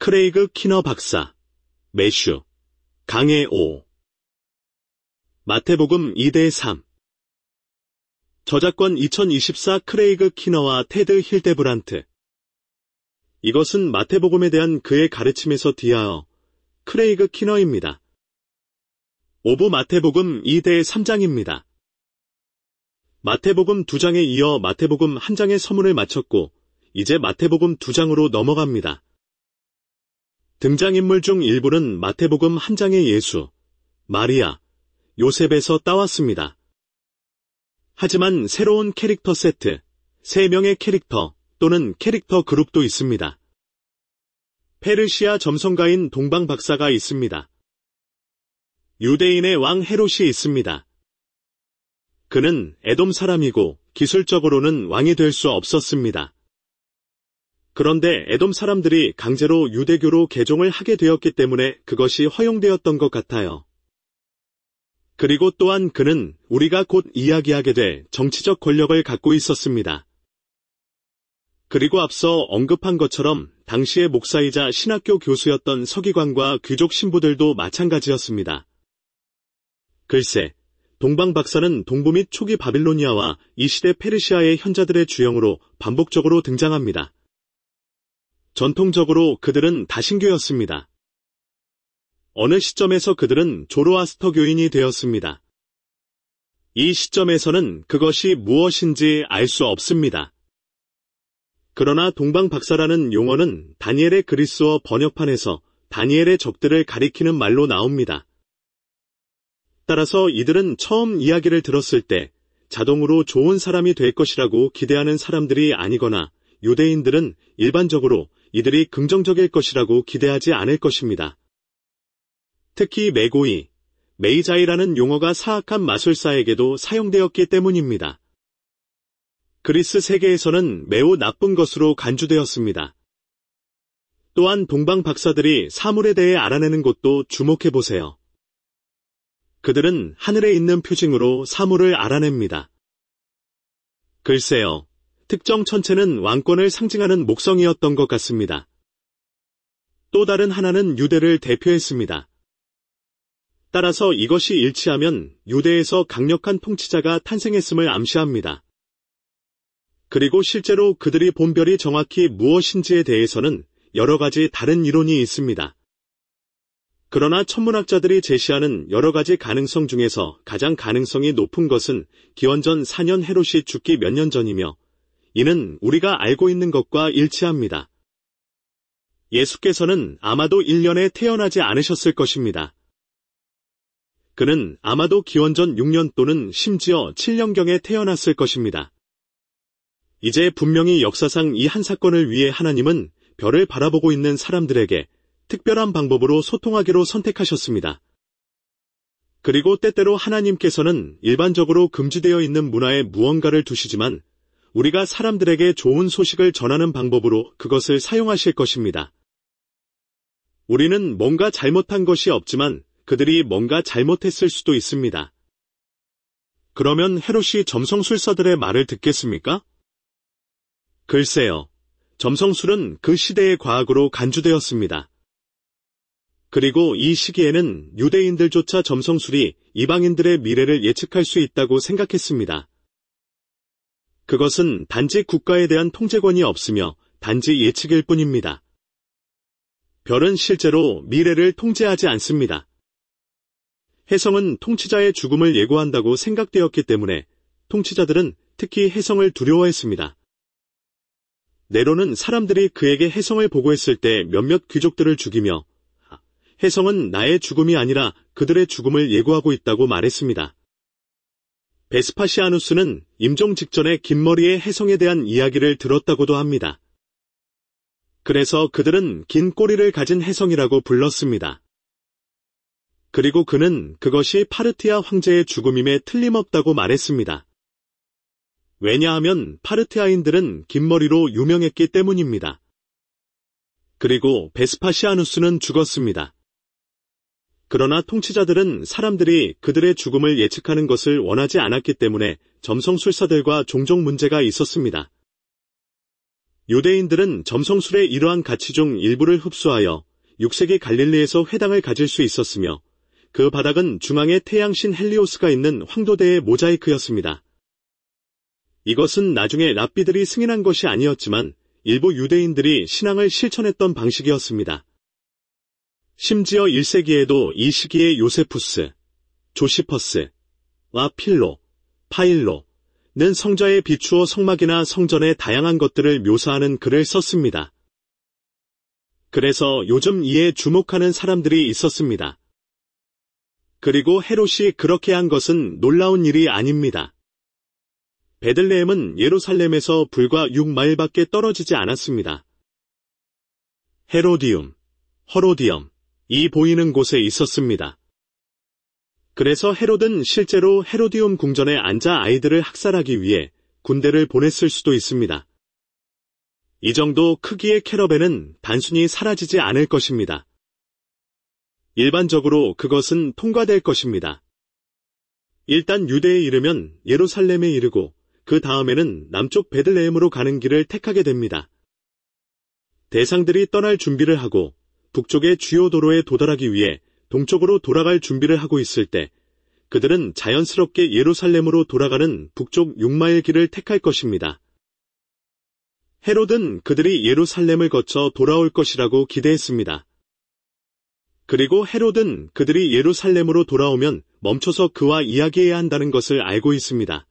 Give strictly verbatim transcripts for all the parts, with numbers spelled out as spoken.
크레이그 키너 박사, 매슈, 강해 오. 마태복음 이 대 삼. 저작권 이천이십사 크레이그 키너와 테드 힐데브란트. 이것은 마태복음에 대한 그의 가르침에서 디하어 크레이그 키너입니다. 오부 마태복음 이 대 삼 장입니다. 마태복음 두 장에 이어 마태복음 한 장의 서문을 마쳤고 이제 마태복음 두 장으로 넘어갑니다. 등장인물 중 일부는 마태복음 한 장의 예수, 마리아, 요셉에서 따왔습니다. 하지만 새로운 캐릭터 세트, 세 명의 캐릭터 또는 캐릭터 그룹도 있습니다. 페르시아 점성가인 동방 박사가 있습니다. 유대인의 왕 헤롯이 있습니다. 그는 에돔 사람이고 기술적으로는 왕이 될 수 없었습니다. 그런데 에돔 사람들이 강제로 유대교로 개종을 하게 되었기 때문에 그것이 허용되었던 것 같아요. 그리고 또한 그는 우리가 곧 이야기하게 될 정치적 권력을 갖고 있었습니다. 그리고 앞서 언급한 것처럼 당시의 목사이자 신학교 교수였던 서기관과 귀족 신부들도 마찬가지였습니다. 글쎄, 동방 박사는 동부 및 초기 바빌로니아와 이 시대 페르시아의 현자들의 주영으로 반복적으로 등장합니다. 전통적으로 그들은 다신교였습니다. 어느 시점에서 그들은 조로아스터교인이 되었습니다. 이 시점에서는 그것이 무엇인지 알 수 없습니다. 그러나 동방 박사라는 용어는 다니엘의 그리스어 번역판에서 다니엘의 적들을 가리키는 말로 나옵니다. 따라서 이들은 처음 이야기를 들었을 때 자동으로 좋은 사람이 될 것이라고 기대하는 사람들이 아니거나 유대인들은 일반적으로 이들이 긍정적일 것이라고 기대하지 않을 것입니다. 특히 메고이, 메이자이라는 용어가 사악한 마술사에게도 사용되었기 때문입니다. 그리스 세계에서는 매우 나쁜 것으로 간주되었습니다. 또한 동방 박사들이 사물에 대해 알아내는 것도 주목해보세요. 그들은 하늘에 있는 표징으로 사물을 알아냅니다. 글쎄요, 특정 천체는 왕권을 상징하는 목성이었던 것 같습니다. 또 다른 하나는 유대를 대표했습니다. 따라서 이것이 일치하면 유대에서 강력한 통치자가 탄생했음을 암시합니다. 그리고 실제로 그들이 본 별이 정확히 무엇인지에 대해서는 여러 가지 다른 이론이 있습니다. 그러나 천문학자들이 제시하는 여러 가지 가능성 중에서 가장 가능성이 높은 것은 기원전 사 년 헤롯이 죽기 몇 년 전이며 이는 우리가 알고 있는 것과 일치합니다. 예수께서는 아마도 일 년에 태어나지 않으셨을 것입니다. 그는 아마도 기원전 육 년 또는 심지어 칠 년경에 태어났을 것입니다. 이제 분명히 역사상 이 한 사건을 위해 하나님은 별을 바라보고 있는 사람들에게 특별한 방법으로 소통하기로 선택하셨습니다. 그리고 때때로 하나님께서는 일반적으로 금지되어 있는 문화에 무언가를 두시지만 우리가 사람들에게 좋은 소식을 전하는 방법으로 그것을 사용하실 것입니다. 우리는 뭔가 잘못한 것이 없지만 그들이 뭔가 잘못했을 수도 있습니다. 그러면 헤롯이 점성술사들의 말을 듣겠습니까? 글쎄요, 점성술은 그 시대의 과학으로 간주되었습니다. 그리고 이 시기에는 유대인들조차 점성술이 이방인들의 미래를 예측할 수 있다고 생각했습니다. 그것은 단지 국가에 대한 통제권이 없으며 단지 예측일 뿐입니다. 별은 실제로 미래를 통제하지 않습니다. 혜성은 통치자의 죽음을 예고한다고 생각되었기 때문에 통치자들은 특히 혜성을 두려워했습니다. 네로는 사람들이 그에게 혜성을 보고했을 때 몇몇 귀족들을 죽이며 혜성은 나의 죽음이 아니라 그들의 죽음을 예고하고 있다고 말했습니다. 베스파시아누스는 임종 직전에 긴 머리의 혜성에 대한 이야기를 들었다고도 합니다. 그래서 그들은 긴 꼬리를 가진 혜성이라고 불렀습니다. 그리고 그는 그것이 파르티아 황제의 죽음임에 틀림없다고 말했습니다. 왜냐하면 파르티아인들은 긴 머리로 유명했기 때문입니다. 그리고 베스파시아누스는 죽었습니다. 그러나 통치자들은 사람들이 그들의 죽음을 예측하는 것을 원하지 않았기 때문에 점성술사들과 종종 문제가 있었습니다. 유대인들은 점성술의 이러한 가치 중 일부를 흡수하여 육 세기 갈릴리에서 회당을 가질 수 있었으며 그 바닥은 중앙에 태양신 헬리오스가 있는 황도대의 모자이크였습니다. 이것은 나중에 랍비들이 승인한 것이 아니었지만 일부 유대인들이 신앙을 실천했던 방식이었습니다. 심지어 일 세기에도 이 시기의 요세푸스, 조시퍼스와 필로, 파일로는 성자에 비추어 성막이나 성전의 다양한 것들을 묘사하는 글을 썼습니다. 그래서 요즘 이에 주목하는 사람들이 있었습니다. 그리고 헤롯이 그렇게 한 것은 놀라운 일이 아닙니다. 베들레헴은 예루살렘에서 불과 육 마일밖에 떨어지지 않았습니다. 헤로디움, 허로디엄이 보이는 곳에 있었습니다. 그래서 헤롯은 실제로 헤로디움 궁전에 앉아 아이들을 학살하기 위해 군대를 보냈을 수도 있습니다. 이 정도 크기의 캐러밴은 단순히 사라지지 않을 것입니다. 일반적으로 그것은 통과될 것입니다. 일단 유대에 이르면 예루살렘에 이르고 그 다음에는 남쪽 베들레헴으로 가는 길을 택하게 됩니다. 대상들이 떠날 준비를 하고 북쪽의 주요 도로에 도달하기 위해 동쪽으로 돌아갈 준비를 하고 있을 때 그들은 자연스럽게 예루살렘으로 돌아가는 북쪽 육 마일 길을 택할 것입니다. 헤롯은 그들이 예루살렘을 거쳐 돌아올 것이라고 기대했습니다. 그리고 헤롯은 그들이 예루살렘으로 돌아오면 멈춰서 그와 이야기해야 한다는 것을 알고 있습니다.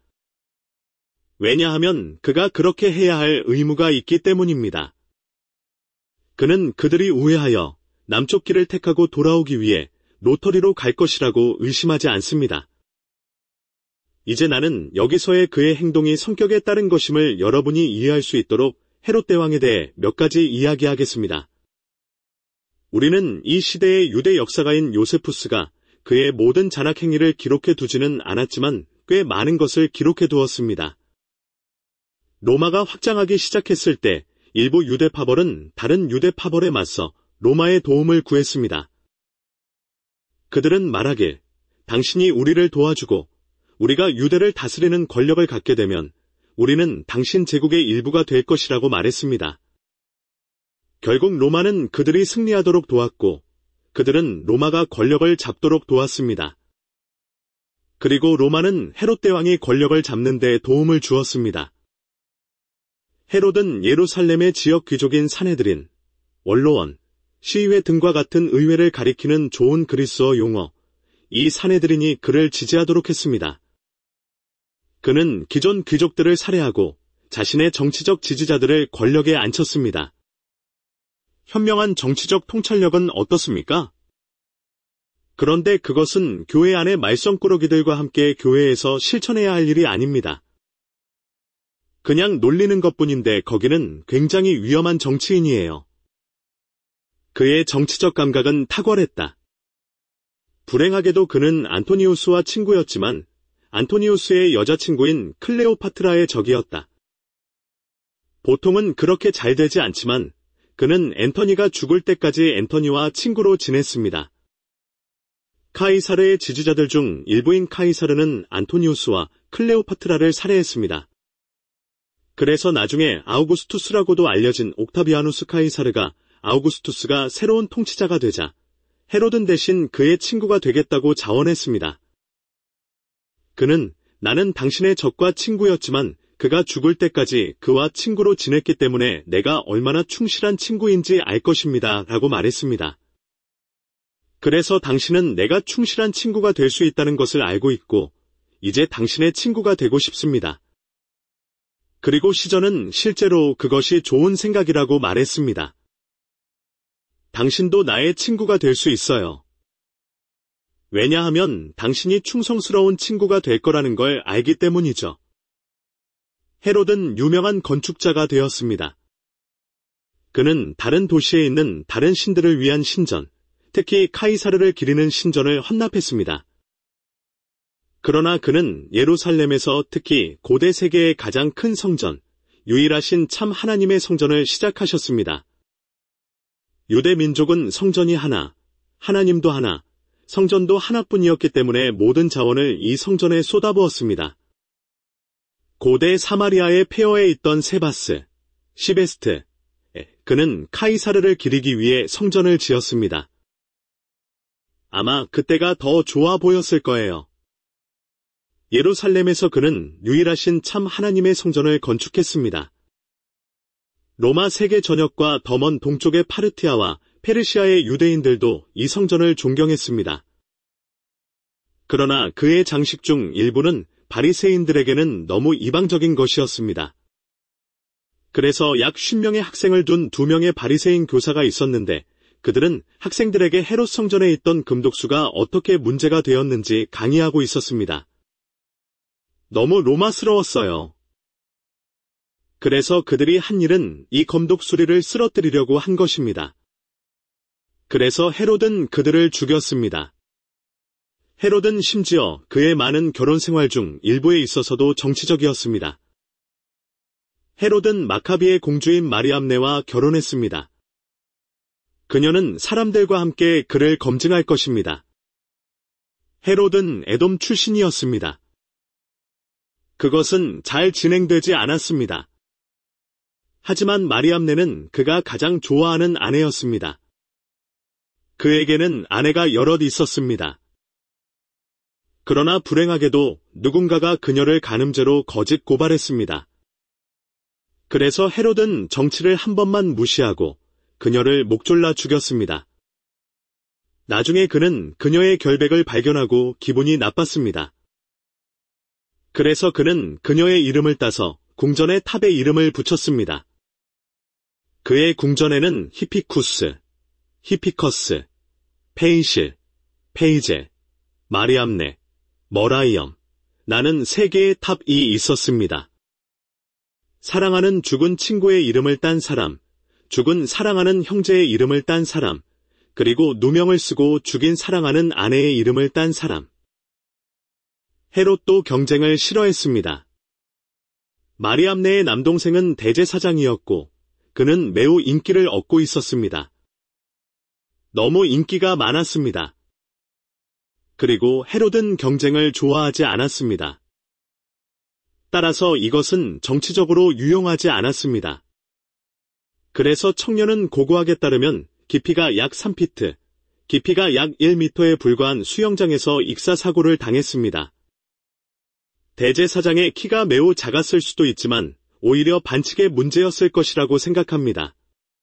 왜냐하면 그가 그렇게 해야 할 의무가 있기 때문입니다. 그는 그들이 우회하여 남쪽 길을 택하고 돌아오기 위해 로터리로 갈 것이라고 의심하지 않습니다. 이제 나는 여기서의 그의 행동이 성격에 따른 것임을 여러분이 이해할 수 있도록 헤롯 대왕에 대해 몇 가지 이야기하겠습니다. 우리는 이 시대의 유대 역사가인 요세푸스가 그의 모든 잔악 행위를 기록해 두지는 않았지만 꽤 많은 것을 기록해 두었습니다. 로마가 확장하기 시작했을 때 일부 유대 파벌은 다른 유대 파벌에 맞서 로마의 도움을 구했습니다. 그들은 말하길, 당신이 우리를 도와주고 우리가 유대를 다스리는 권력을 갖게 되면 우리는 당신 제국의 일부가 될 것이라고 말했습니다. 결국 로마는 그들이 승리하도록 도왔고 그들은 로마가 권력을 잡도록 도왔습니다. 그리고 로마는 헤롯 대왕이 권력을 잡는 데 도움을 주었습니다. 헤롯은 예루살렘의 지역 귀족인 사내들인, 원로원, 시의회 등과 같은 의회를 가리키는 좋은 그리스어 용어, 이 사내들인이 그를 지지하도록 했습니다. 그는 기존 귀족들을 살해하고 자신의 정치적 지지자들을 권력에 앉혔습니다. 현명한 정치적 통찰력은 어떻습니까? 그런데 그것은 교회 안의 말썽꾸러기들과 함께 교회에서 실천해야 할 일이 아닙니다. 그냥 놀리는 것뿐인데 거기는 굉장히 위험한 정치인이에요. 그의 정치적 감각은 탁월했다. 불행하게도 그는 안토니우스와 친구였지만 안토니우스의 여자친구인 클레오파트라의 적이었다. 보통은 그렇게 잘 되지 않지만 그는 앤토니가 죽을 때까지 앤토니와 친구로 지냈습니다. 카이사르의 지지자들 중 일부인 카이사르는 안토니우스와 클레오파트라를 살해했습니다. 그래서 나중에 아우구스투스라고도 알려진 옥타비아누스 카이사르가 아우구스투스가 새로운 통치자가 되자 헤롯은 대신 그의 친구가 되겠다고 자원했습니다. 그는 나는 당신의 적과 친구였지만 그가 죽을 때까지 그와 친구로 지냈기 때문에 내가 얼마나 충실한 친구인지 알 것입니다. 라고 말했습니다. 그래서 당신은 내가 충실한 친구가 될 수 있다는 것을 알고 있고 이제 당신의 친구가 되고 싶습니다. 그리고 시전은 실제로 그것이 좋은 생각이라고 말했습니다. 당신도 나의 친구가 될 수 있어요. 왜냐하면 당신이 충성스러운 친구가 될 거라는 걸 알기 때문이죠. 헤롯은 유명한 건축자가 되었습니다. 그는 다른 도시에 있는 다른 신들을 위한 신전, 특히 카이사르를 기리는 신전을 헌납했습니다. 그러나 그는 예루살렘에서 특히 고대 세계의 가장 큰 성전, 유일하신 참 하나님의 성전을 시작하셨습니다. 유대 민족은 성전이 하나, 하나님도 하나, 성전도 하나뿐이었기 때문에 모든 자원을 이 성전에 쏟아부었습니다. 고대 사마리아의 폐허에 있던 세바스, 시베스트. 그는 카이사르를 기리기 위해 성전을 지었습니다. 아마 그때가 더 좋아 보였을 거예요. 예루살렘에서 그는 유일하신 참 하나님의 성전을 건축했습니다. 로마 세계 전역과 더 먼 동쪽의 파르티아와 페르시아의 유대인들도 이 성전을 존경했습니다. 그러나 그의 장식 중 일부는 바리새인들에게는 너무 이방적인 것이었습니다. 그래서 약 쉰 명의 학생을 둔 두 명의 바리새인 교사가 있었는데 그들은 학생들에게 헤롯 성전에 있던 금독수가 어떻게 문제가 되었는지 강의하고 있었습니다. 너무 로마스러웠어요. 그래서 그들이 한 일은 이 금독수리를 쓰러뜨리려고 한 것입니다. 그래서 헤롯은 그들을 죽였습니다. 헤롯은 심지어 그의 많은 결혼 생활 중 일부에 있어서도 정치적이었습니다. 헤롯은 마카비의 공주인 마리암네와 결혼했습니다. 그녀는 사람들과 함께 그를 검증할 것입니다. 헤롯은 에돔 출신이었습니다. 그것은 잘 진행되지 않았습니다. 하지만 마리암네는 그가 가장 좋아하는 아내였습니다. 그에게는 아내가 여럿 있었습니다. 그러나 불행하게도 누군가가 그녀를 간음죄로 거짓 고발했습니다. 그래서 헤롯은 정치를 한 번만 무시하고 그녀를 목졸라 죽였습니다. 나중에 그는 그녀의 결백을 발견하고 기분이 나빴습니다. 그래서 그는 그녀의 이름을 따서 궁전의 탑에 이름을 붙였습니다. 그의 궁전에는 히피쿠스, 히피커스, 페이실, 페이제, 마리암네, 머라이엄, 나는 세 개의 탑이 있었습니다. 사랑하는 죽은 친구의 이름을 딴 사람, 죽은 사랑하는 형제의 이름을 딴 사람, 그리고 누명을 쓰고 죽인 사랑하는 아내의 이름을 딴 사람. 헤롯도 경쟁을 싫어했습니다. 마리암네의 남동생은 대제사장이었고 그는 매우 인기를 얻고 있었습니다. 너무 인기가 많았습니다. 그리고 헤롯은 경쟁을 좋아하지 않았습니다. 따라서 이것은 정치적으로 유용하지 않았습니다. 그래서 청년은 고고학에 따르면 깊이가 약 삼 피트, 깊이가 약 일 미터에 불과한 수영장에서 익사사고를 당했습니다. 대제사장의 키가 매우 작았을 수도 있지만 오히려 반칙의 문제였을 것이라고 생각합니다.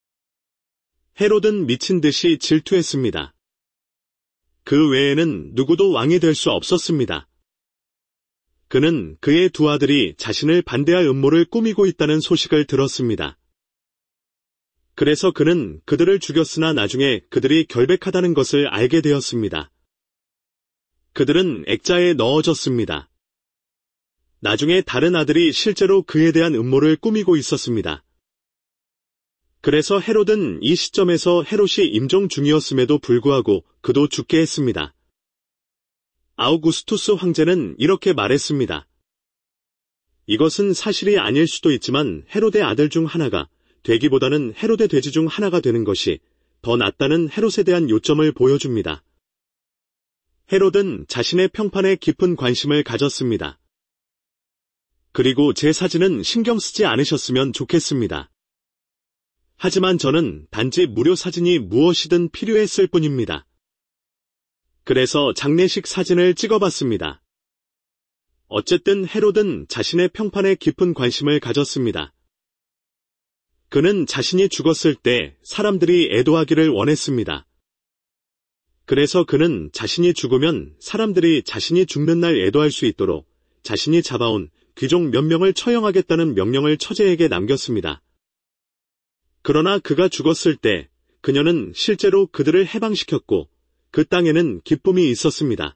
헤롯은 미친 듯이 질투했습니다. 그 외에는 누구도 왕이 될 수 없었습니다. 그는 그의 두 아들이 자신을 반대할 음모를 꾸미고 있다는 소식을 들었습니다. 그래서 그는 그들을 죽였으나 나중에 그들이 결백하다는 것을 알게 되었습니다. 그들은 액자에 넣어졌습니다. 나중에 다른 아들이 실제로 그에 대한 음모를 꾸미고 있었습니다. 그래서 헤롯은 이 시점에서 헤롯이 임종 중이었음에도 불구하고 그도 죽게 했습니다. 아우구스투스 황제는 이렇게 말했습니다. 이것은 사실이 아닐 수도 있지만 헤롯의 아들 중 하나가 되기보다는 헤롯의 돼지 중 하나가 되는 것이 더 낫다는 헤롯에 대한 요점을 보여줍니다. 헤롯은 자신의 평판에 깊은 관심을 가졌습니다. 그리고 제 사진은 신경 쓰지 않으셨으면 좋겠습니다. 하지만 저는 단지 무료 사진이 무엇이든 필요했을 뿐입니다. 그래서 장례식 사진을 찍어봤습니다. 어쨌든 헤롯은 자신의 평판에 깊은 관심을 가졌습니다. 그는 자신이 죽었을 때 사람들이 애도하기를 원했습니다. 그래서 그는 자신이 죽으면 사람들이 자신이 죽는 날 애도할 수 있도록 자신이 잡아온 귀족 몇 명을 처형하겠다는 명령을 처제에게 남겼습니다. 그러나 그가 죽었을 때 그녀는 실제로 그들을 해방시켰고 그 땅에는 기쁨이 있었습니다.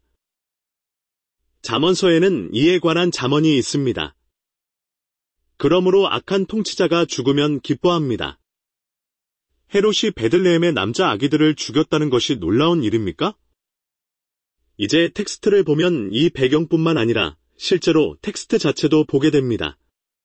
잠언서에는 이에 관한 잠언이 있습니다. 그러므로 악한 통치자가 죽으면 기뻐합니다. 헤롯이 베들레헴의 남자 아기들을 죽였다는 것이 놀라운 일입니까? 이제 텍스트를 보면 이 배경뿐만 아니라 실제로 텍스트 자체도 보게 됩니다.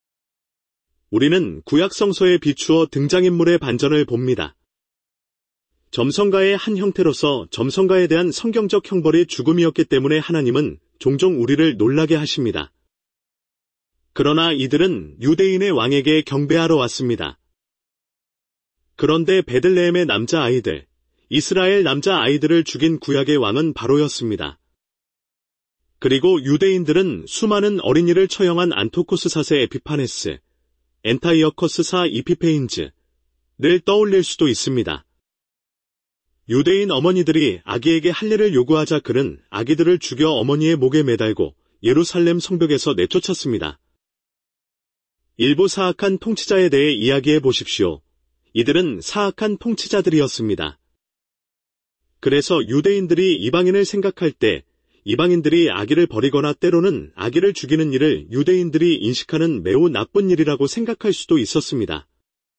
우리는 구약 성서에 비추어 등장인물의 반전을 봅니다. 점성가의 한 형태로서 점성가에 대한 성경적 형벌이 죽음이었기 때문에 하나님은 종종 우리를 놀라게 하십니다. 그러나 이들은 유대인의 왕에게 경배하러 왔습니다. 그런데 베들레헴의 남자아이들, 이스라엘 남자아이들을 죽인 구약의 왕은 바로였습니다. 그리고 유대인들은 수많은 어린이를 처형한 안토코스 사 세 에피파네스, 엔타이어커스 사 이피페인즈를 떠올릴 수도 있습니다. 유대인 어머니들이 아기에게 할례를 요구하자 그는 아기들을 죽여 어머니의 목에 매달고 예루살렘 성벽에서 내쫓았습니다. 일부 사악한 통치자에 대해 이야기해 보십시오. 이들은 사악한 통치자들이었습니다. 그래서 유대인들이 이방인을 생각할 때 이방인들이 아기를 버리거나 때로는 아기를 죽이는 일을 유대인들이 인식하는 매우 나쁜 일이라고 생각할 수도 있었습니다.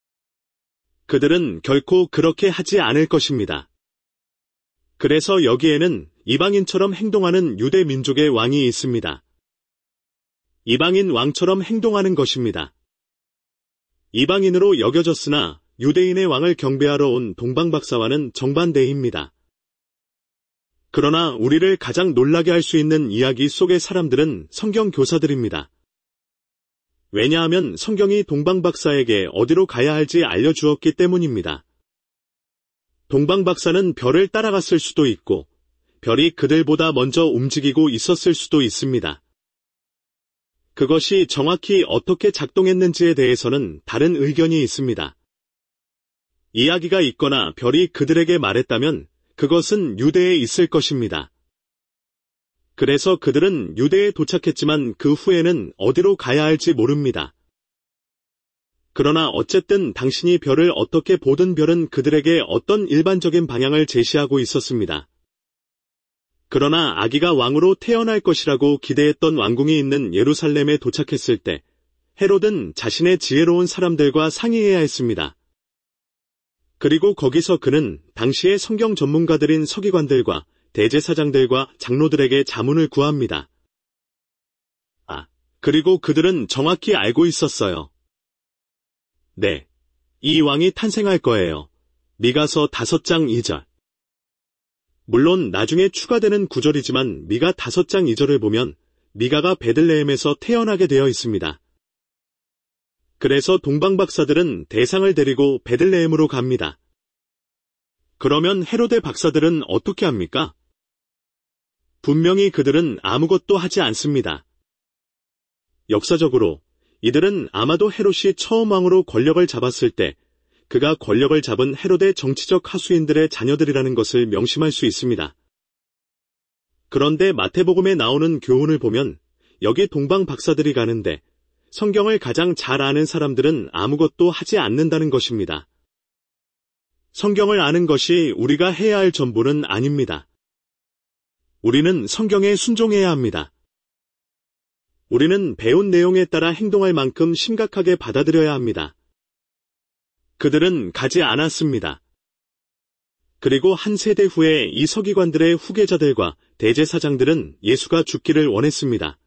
그들은 결코 그렇게 하지 않을 것입니다. 그래서 여기에는 이방인처럼 행동하는 유대 민족의 왕이 있습니다. 이방인 왕처럼 행동하는 것입니다. 이방인으로 여겨졌으나 유대인의 왕을 경배하러 온 동방박사와는 정반대입니다. 그러나 우리를 가장 놀라게 할 수 있는 이야기 속의 사람들은 성경 교사들입니다. 왜냐하면 성경이 동방박사에게 어디로 가야 할지 알려주었기 때문입니다. 동방박사는 별을 따라갔을 수도 있고 별이 그들보다 먼저 움직이고 있었을 수도 있습니다. 그것이 정확히 어떻게 작동했는지에 대해서는 다른 의견이 있습니다. 이야기가 있거나 별이 그들에게 말했다면 그것은 유대에 있을 것입니다. 그래서 그들은 유대에 도착했지만 그 후에는 어디로 가야 할지 모릅니다. 그러나 어쨌든 당신이 별을 어떻게 보든 별은 그들에게 어떤 일반적인 방향을 제시하고 있었습니다. 그러나 아기가 왕으로 태어날 것이라고 기대했던 왕궁이 있는 예루살렘에 도착했을 때 헤롯은 자신의 지혜로운 사람들과 상의해야 했습니다. 그리고 거기서 그는 당시의 성경 전문가들인 서기관들과 대제사장들과 장로들에게 자문을 구합니다. 아, 그리고 그들은 정확히 알고 있었어요. 네, 이 왕이 탄생할 거예요. 미가서 다섯 장 이 절. 물론 나중에 추가되는 구절이지만 미가 다섯 장 이 절을 보면 미가가 베들레헴에서 태어나게 되어 있습니다. 그래서 동방박사들은 대상을 데리고 베들레헴으로 갑니다. 그러면 헤로데 박사들은 어떻게 합니까? 분명히 그들은 아무것도 하지 않습니다. 역사적으로 이들은 아마도 헤롯이 처음 왕으로 권력을 잡았을 때 그가 권력을 잡은 헤롯의 정치적 하수인들의 자녀들이라는 것을 명심할 수 있습니다. 그런데 마태복음에 나오는 교훈을 보면 여기 동방 박사들이 가는데 성경을 가장 잘 아는 사람들은 아무것도 하지 않는다는 것입니다. 성경을 아는 것이 우리가 해야 할 전부는 아닙니다. 우리는 성경에 순종해야 합니다. 우리는 배운 내용에 따라 행동할 만큼 심각하게 받아들여야 합니다. 그들은 가지 않았습니다. 그리고 한 세대 후에 이 서기관들의 후계자들과 대제사장들은 예수가 죽기를 원했습니다.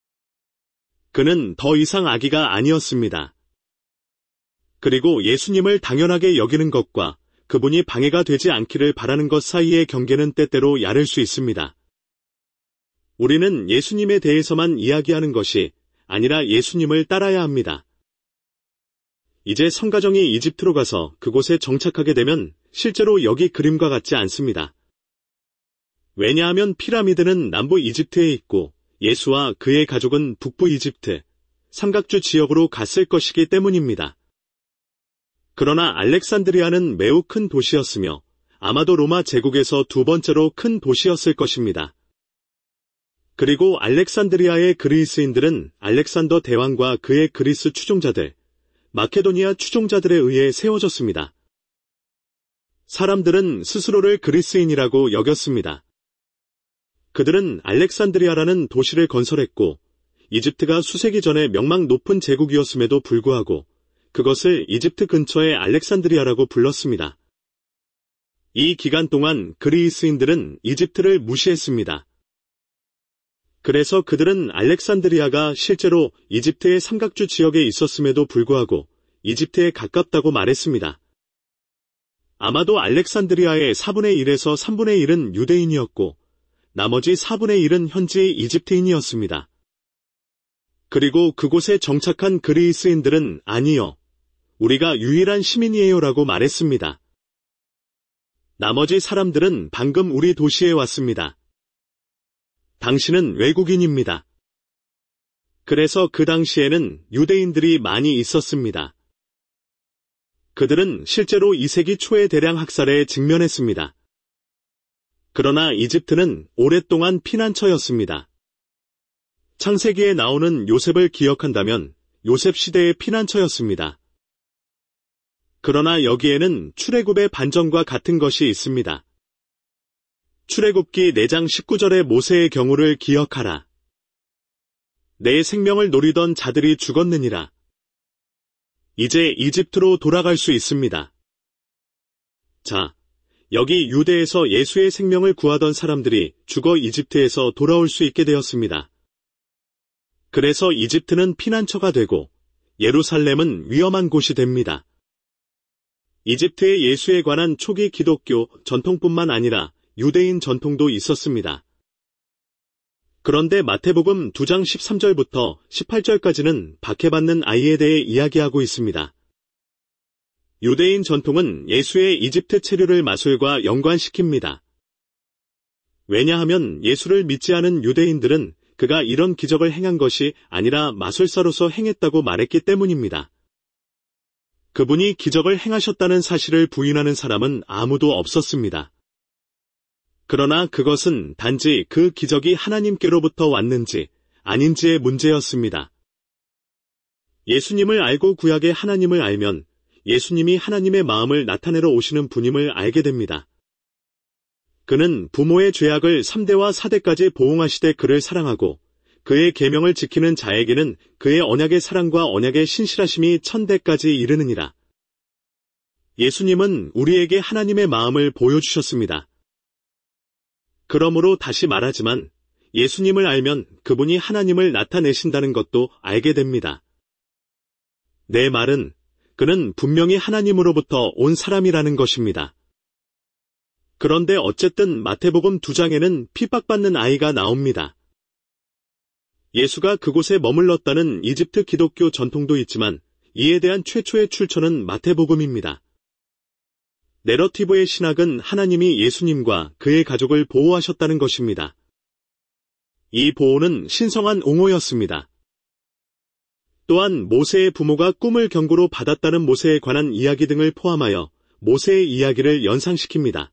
그는 더 이상 아기가 아니었습니다. 그리고 예수님을 당연하게 여기는 것과 그분이 방해가 되지 않기를 바라는 것 사이의 경계는 때때로 야를 수 있습니다. 우리는 예수님에 대해서만 이야기하는 것이 아니라 예수님을 따라야 합니다. 이제 성가정이 이집트로 가서 그곳에 정착하게 되면 실제로 여기 그림과 같지 않습니다. 왜냐하면 피라미드는 남부 이집트에 있고 예수와 그의 가족은 북부 이집트, 삼각주 지역으로 갔을 것이기 때문입니다. 그러나 알렉산드리아는 매우 큰 도시였으며 아마도 로마 제국에서 두 번째로 큰 도시였을 것입니다. 그리고 알렉산드리아의 그리스인들은 알렉산더 대왕과 그의 그리스 추종자들, 마케도니아 추종자들에 의해 세워졌습니다. 사람들은 스스로를 그리스인이라고 여겼습니다. 그들은 알렉산드리아라는 도시를 건설했고 이집트가 수세기 전에 명망 높은 제국이었음에도 불구하고 그것을 이집트 근처의 알렉산드리아라고 불렀습니다. 이 기간 동안 그리스인들은 이집트를 무시했습니다. 그래서 그들은 알렉산드리아가 실제로 이집트의 삼각주 지역에 있었음에도 불구하고 이집트에 가깝다고 말했습니다. 아마도 알렉산드리아의 사분의 일에서 삼분의 일은 유대인이었고 나머지 사분의 일은 현지 이집트인이었습니다. 그리고 그곳에 정착한 그리스인들은 아니요, 우리가 유일한 시민이에요라고 말했습니다. 나머지 사람들은 방금 우리 도시에 왔습니다. 당신은 외국인입니다. 그래서 그 당시에는 유대인들이 많이 있었습니다. 그들은 실제로 이 세기 초의 대량 학살에 직면했습니다. 그러나 이집트는 오랫동안 피난처였습니다. 창세기에 나오는 요셉을 기억한다면 요셉 시대의 피난처였습니다. 그러나 여기에는 출애굽의 반전과 같은 것이 있습니다. 출애굽기 네 장 십구 절의 모세의 경우를 기억하라. 내 생명을 노리던 자들이 죽었느니라. 이제 이집트로 돌아갈 수 있습니다. 자, 여기 유대에서 예수의 생명을 구하던 사람들이 죽어 이집트에서 돌아올 수 있게 되었습니다. 그래서 이집트는 피난처가 되고 예루살렘은 위험한 곳이 됩니다. 이집트의 예수에 관한 초기 기독교 전통뿐만 아니라 유대인 전통도 있었습니다. 그런데 마태복음 두 장 십삼 절부터 십팔 절까지는 박해받는 아이에 대해 이야기하고 있습니다. 유대인 전통은 예수의 이집트 체류를 마술과 연관시킵니다. 왜냐하면 예수를 믿지 않은 유대인들은 그가 이런 기적을 행한 것이 아니라 마술사로서 행했다고 말했기 때문입니다. 그분이 기적을 행하셨다는 사실을 부인하는 사람은 아무도 없었습니다. 그러나 그것은 단지 그 기적이 하나님께로부터 왔는지 아닌지의 문제였습니다. 예수님을 알고 구약의 하나님을 알면 예수님이 하나님의 마음을 나타내러 오시는 분임을 알게 됩니다. 그는 부모의 죄악을 삼 대와 사 대까지 보응하시되 그를 사랑하고 그의 계명을 지키는 자에게는 그의 언약의 사랑과 언약의 신실하심이 천대까지 이르느니라. 예수님은 우리에게 하나님의 마음을 보여주셨습니다. 그러므로 다시 말하지만 예수님을 알면 그분이 하나님을 나타내신다는 것도 알게 됩니다. 내 말은 그는 분명히 하나님으로부터 온 사람이라는 것입니다. 그런데 어쨌든 마태복음 두 장에는 핍박받는 아이가 나옵니다. 예수가 그곳에 머물렀다는 이집트 기독교 전통도 있지만 이에 대한 최초의 출처는 마태복음입니다. 내러티브의 신학은 하나님이 예수님과 그의 가족을 보호하셨다는 것입니다. 이 보호는 신성한 옹호였습니다. 또한 모세의 부모가 꿈을 경고로 받았다는 모세에 관한 이야기 등을 포함하여 모세의 이야기를 연상시킵니다.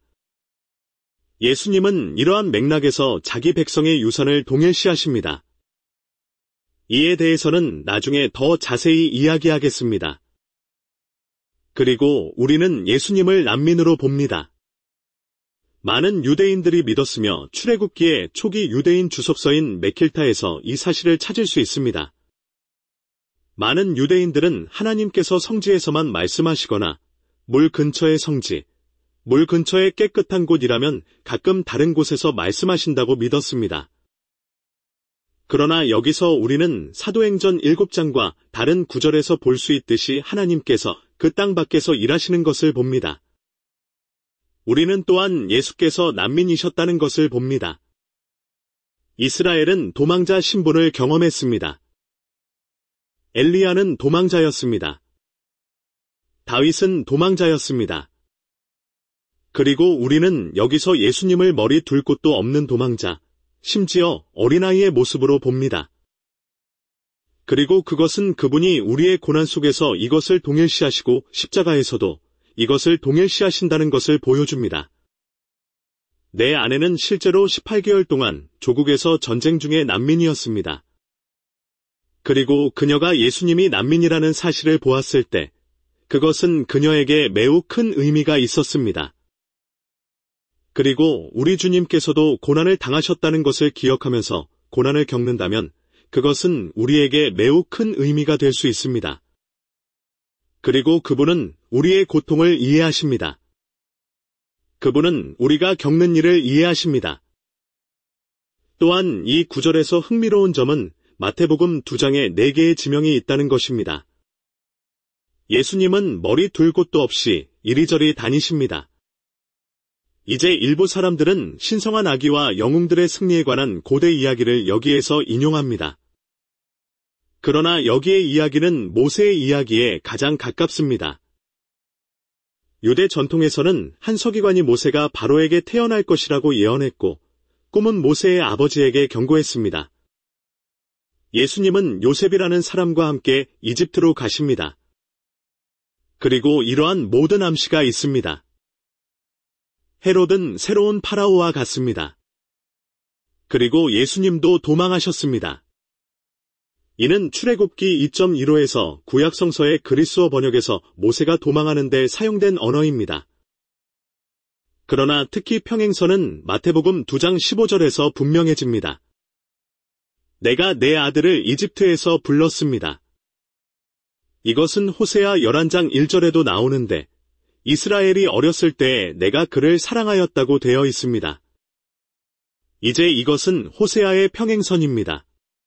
예수님은 이러한 맥락에서 자기 백성의 유산을 동일시하십니다. 이에 대해서는 나중에 더 자세히 이야기하겠습니다. 그리고 우리는 예수님을 난민으로 봅니다. 많은 유대인들이 믿었으며 출애굽기의 초기 유대인 주석서인 메킬타에서 이 사실을 찾을 수 있습니다. 많은 유대인들은 하나님께서 성지에서만 말씀하시거나 물 근처의 성지, 물 근처의 깨끗한 곳이라면 가끔 다른 곳에서 말씀하신다고 믿었습니다. 그러나 여기서 우리는 사도행전 일곱 장과 다른 구절에서 볼 수 있듯이 하나님께서 그 땅 밖에서 일하시는 것을 봅니다. 우리는 또한 예수께서 난민이셨다는 것을 봅니다. 이스라엘은 도망자 신분을 경험했습니다. 엘리야는 도망자였습니다. 다윗은 도망자였습니다. 그리고 우리는 여기서 예수님을 머리 둘 곳도 없는 도망자, 심지어 어린아이의 모습으로 봅니다. 그리고 그것은 그분이 우리의 고난 속에서 이것을 동일시하시고 십자가에서도 이것을 동일시하신다는 것을 보여줍니다. 내 아내는 실제로 십팔 개월 동안 조국에서 전쟁 중에 난민이었습니다. 그리고 그녀가 예수님이 난민이라는 사실을 보았을 때 그것은 그녀에게 매우 큰 의미가 있었습니다. 그리고 우리 주님께서도 고난을 당하셨다는 것을 기억하면서 고난을 겪는다면 그것은 우리에게 매우 큰 의미가 될 수 있습니다. 그리고 그분은 우리의 고통을 이해하십니다. 그분은 우리가 겪는 일을 이해하십니다. 또한 이 구절에서 흥미로운 점은 마태복음 두 장에 네 개의 지명이 있다는 것입니다. 예수님은 머리 둘 곳도 없이 이리저리 다니십니다. 이제 일부 사람들은 신성한 아기와 영웅들의 승리에 관한 고대 이야기를 여기에서 인용합니다. 그러나 여기의 이야기는 모세의 이야기에 가장 가깝습니다. 유대 전통에서는 한 서기관이 모세가 바로에게 태어날 것이라고 예언했고, 꿈은 모세의 아버지에게 경고했습니다. 예수님은 요셉이라는 사람과 함께 이집트로 가십니다. 그리고 이러한 모든 암시가 있습니다. 헤롯은 새로운 파라오와 같습니다. 그리고 예수님도 도망하셨습니다. 이는 출애굽기 이 점 일호에서 구약성서의 그리스어 번역에서 모세가 도망하는 데 사용된 언어입니다. 그러나 특히 평행선은 마태복음 이 장 십오 절에서 분명해집니다. 내가 내 아들을 이집트에서 불렀습니다. 이것은 호세아 십일 장 일 절에도 나오는데 이스라엘이 어렸을 때에 내가 그를 사랑하였다고 되어 있습니다. 이제 이것은 호세아의 평행선입니다.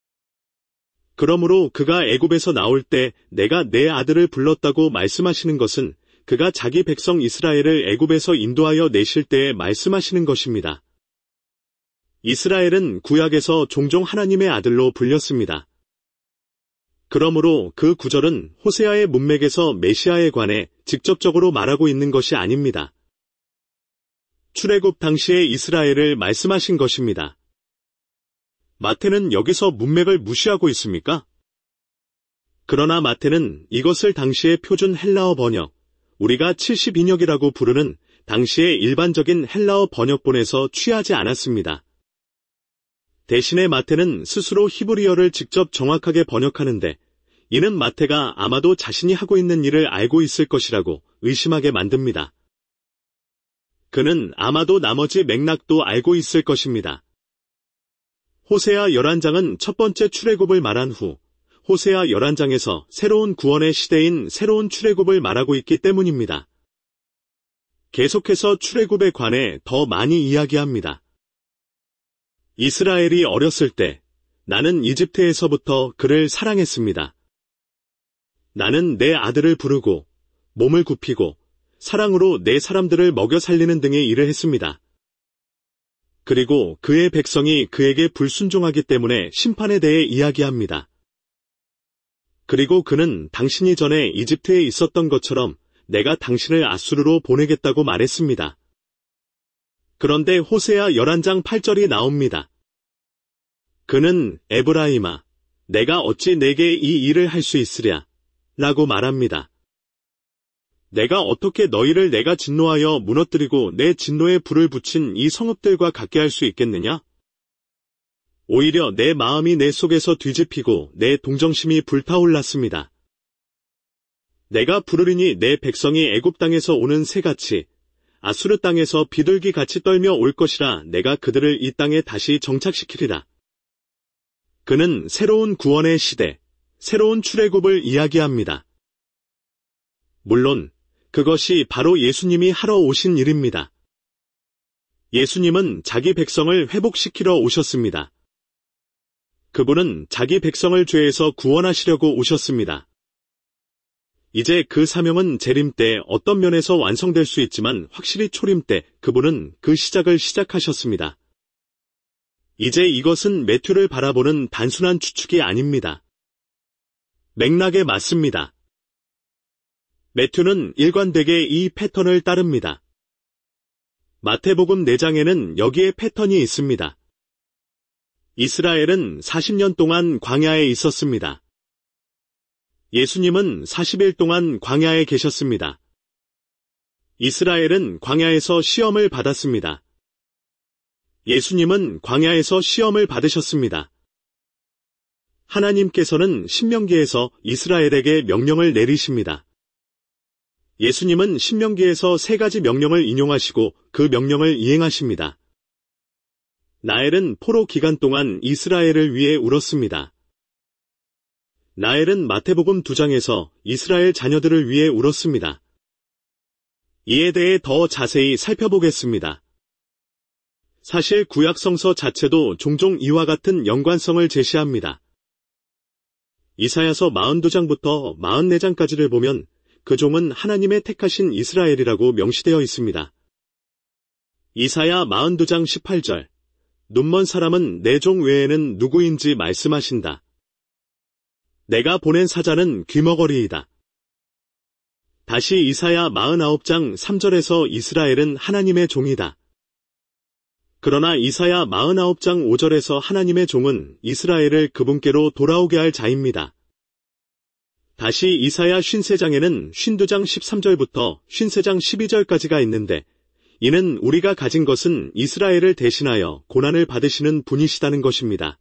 그러므로 그가 애굽에서 나올 때 내가 내 아들을 불렀다고 말씀하시는 것은 그가 자기 백성 이스라엘을 애굽에서 인도하여 내실 때에 말씀하시는 것입니다. 이스라엘은 구약에서 종종 하나님의 아들로 불렸습니다. 그러므로 그 구절은 호세아의 문맥에서 메시아에 관해 직접적으로 말하고 있는 것이 아닙니다. 출애굽 당시의 이스라엘을 말씀하신 것입니다. 마태는 여기서 문맥을 무시하고 있습니까? 그러나 마태는 이것을 당시의 표준 헬라어 번역, 우리가 칠십인역이라고 부르는 당시의 일반적인 헬라어 번역본에서 취하지 않았습니다. 대신에 마태는 스스로 히브리어를 직접 정확하게 번역하는데 이는 마태가 아마도 자신이 하고 있는 일을 알고 있을 것이라고 의심하게 만듭니다. 그는 아마도 나머지 맥락도 알고 있을 것입니다. 호세아 십일 장은 첫 번째 출애굽을 말한 후 호세아 십일 장에서 새로운 구원의 시대인 새로운 출애굽을 말하고 있기 때문입니다. 계속해서 출애굽에 관해 더 많이 이야기합니다. 이스라엘이 어렸을 때 나는 이집트에서부터 그를 사랑했습니다. 나는 내 아들을 부르고 몸을 굽히고 사랑으로 내 사람들을 먹여 살리는 등의 일을 했습니다. 그리고 그의 백성이 그에게 불순종하기 때문에 심판에 대해 이야기합니다. 그리고 그는 당신이 전에 이집트에 있었던 것처럼 내가 당신을 아수르로 보내겠다고 말했습니다. 그런데 호세아 십일 장 팔 절이 나옵니다. 그는 에브라임아, 내가 어찌 내게 이 일을 할 수 있으랴? 라고 말합니다. 내가 어떻게 너희를 내가 진노하여 무너뜨리고 내 진노에 불을 붙인 이 성읍들과 같게 할 수 있겠느냐? 오히려 내 마음이 내 속에서 뒤집히고 내 동정심이 불타올랐습니다. 내가 부르리니 내 백성이 애굽 땅에서 오는 새같이 아수르 땅에서 비둘기같이 떨며 올 것이라 내가 그들을 이 땅에 다시 정착시키리라. 그는 새로운 구원의 시대, 새로운 출애굽을 이야기합니다. 물론 그것이 바로 예수님이 하러 오신 일입니다. 예수님은 자기 백성을 회복시키러 오셨습니다. 그분은 자기 백성을 죄에서 구원하시려고 오셨습니다. 이제 그 사명은 재림 때 어떤 면에서 완성될 수 있지만 확실히 초림 때 그분은 그 시작을 시작하셨습니다. 이제 이것은 매튜를 바라보는 단순한 추측이 아닙니다. 맥락에 맞습니다. 매튜는 일관되게 이 패턴을 따릅니다. 마태복음 네 장에는 여기에 패턴이 있습니다. 이스라엘은 사십 년 동안 광야에 있었습니다. 예수님은 사십 일 동안 광야에 계셨습니다. 이스라엘은 광야에서 시험을 받았습니다. 예수님은 광야에서 시험을 받으셨습니다. 하나님께서는 신명기에서 이스라엘에게 명령을 내리십니다. 예수님은 신명기에서 세 가지 명령을 인용하시고 그 명령을 이행하십니다. 나엘은 포로 기간 동안 이스라엘을 위해 울었습니다. 나엘은 마태복음 이 장에서 이스라엘 자녀들을 위해 울었습니다. 이에 대해 더 자세히 살펴보겠습니다. 사실 구약성서 자체도 종종 이와 같은 연관성을 제시합니다. 이사야서 사십이 장부터 사십사 장까지를 보면 그 종은 하나님의 택하신 이스라엘이라고 명시되어 있습니다. 이사야 사십이 장 십팔 절, 눈먼 사람은 내 종 외에는 누구인지 말씀하신다. 내가 보낸 사자는 귀머거리이다. 다시 이사야 사십구 장 삼 절에서 이스라엘은 하나님의 종이다. 그러나 이사야 사십구 장 오 절에서 하나님의 종은 이스라엘을 그분께로 돌아오게 할 자입니다. 다시 이사야 오십삼 장에는 오십이 장 십삼 절부터 오십삼 장 십이 절까지가 있는데 이는 우리가 가진 것은 이스라엘을 대신하여 고난을 받으시는 분이시다는 것입니다.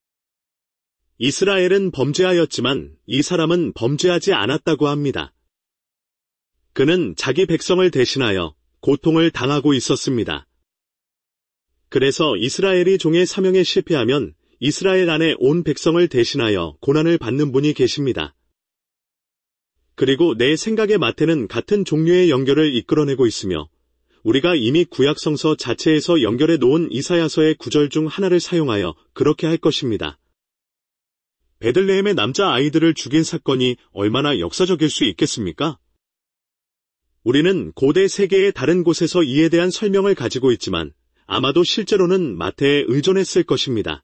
이스라엘은 범죄하였지만 이 사람은 범죄하지 않았다고 합니다. 그는 자기 백성을 대신하여 고통을 당하고 있었습니다. 그래서 이스라엘이 종의 사명에 실패하면 이스라엘 안에 온 백성을 대신하여 고난을 받는 분이 계십니다. 그리고 내 생각에 마태는 같은 종류의 연결을 이끌어내고 있으며 우리가 이미 구약 성서 자체에서 연결해 놓은 이사야서의 구절 중 하나를 사용하여 그렇게 할 것입니다. 베들레헴의 남자 아이들을 죽인 사건이 얼마나 역사적일 수 있겠습니까? 우리는 고대 세계의 다른 곳에서 이에 대한 설명을 가지고 있지만 아마도 실제로는 마태에 의존했을 것입니다.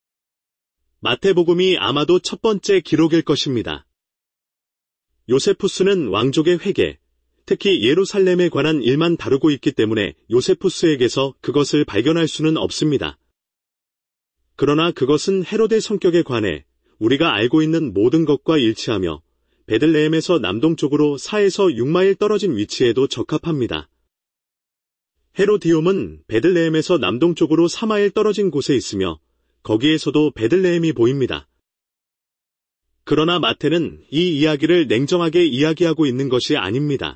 마태복음이 아마도 첫 번째 기록일 것입니다. 요세푸스는 왕족의 회개, 특히 예루살렘에 관한 일만 다루고 있기 때문에 요세푸스에게서 그것을 발견할 수는 없습니다. 그러나 그것은 헤로데 성격에 관해 우리가 알고 있는 모든 것과 일치하며 베들레헴에서 남동쪽으로 사에서 육 마일 떨어진 위치에도 적합합니다. 헤로디움은 베들레헴에서 남동쪽으로 사 마일 떨어진 곳에 있으며 거기에서도 베들레헴이 보입니다. 그러나 마태는 이 이야기를 냉정하게 이야기하고 있는 것이 아닙니다.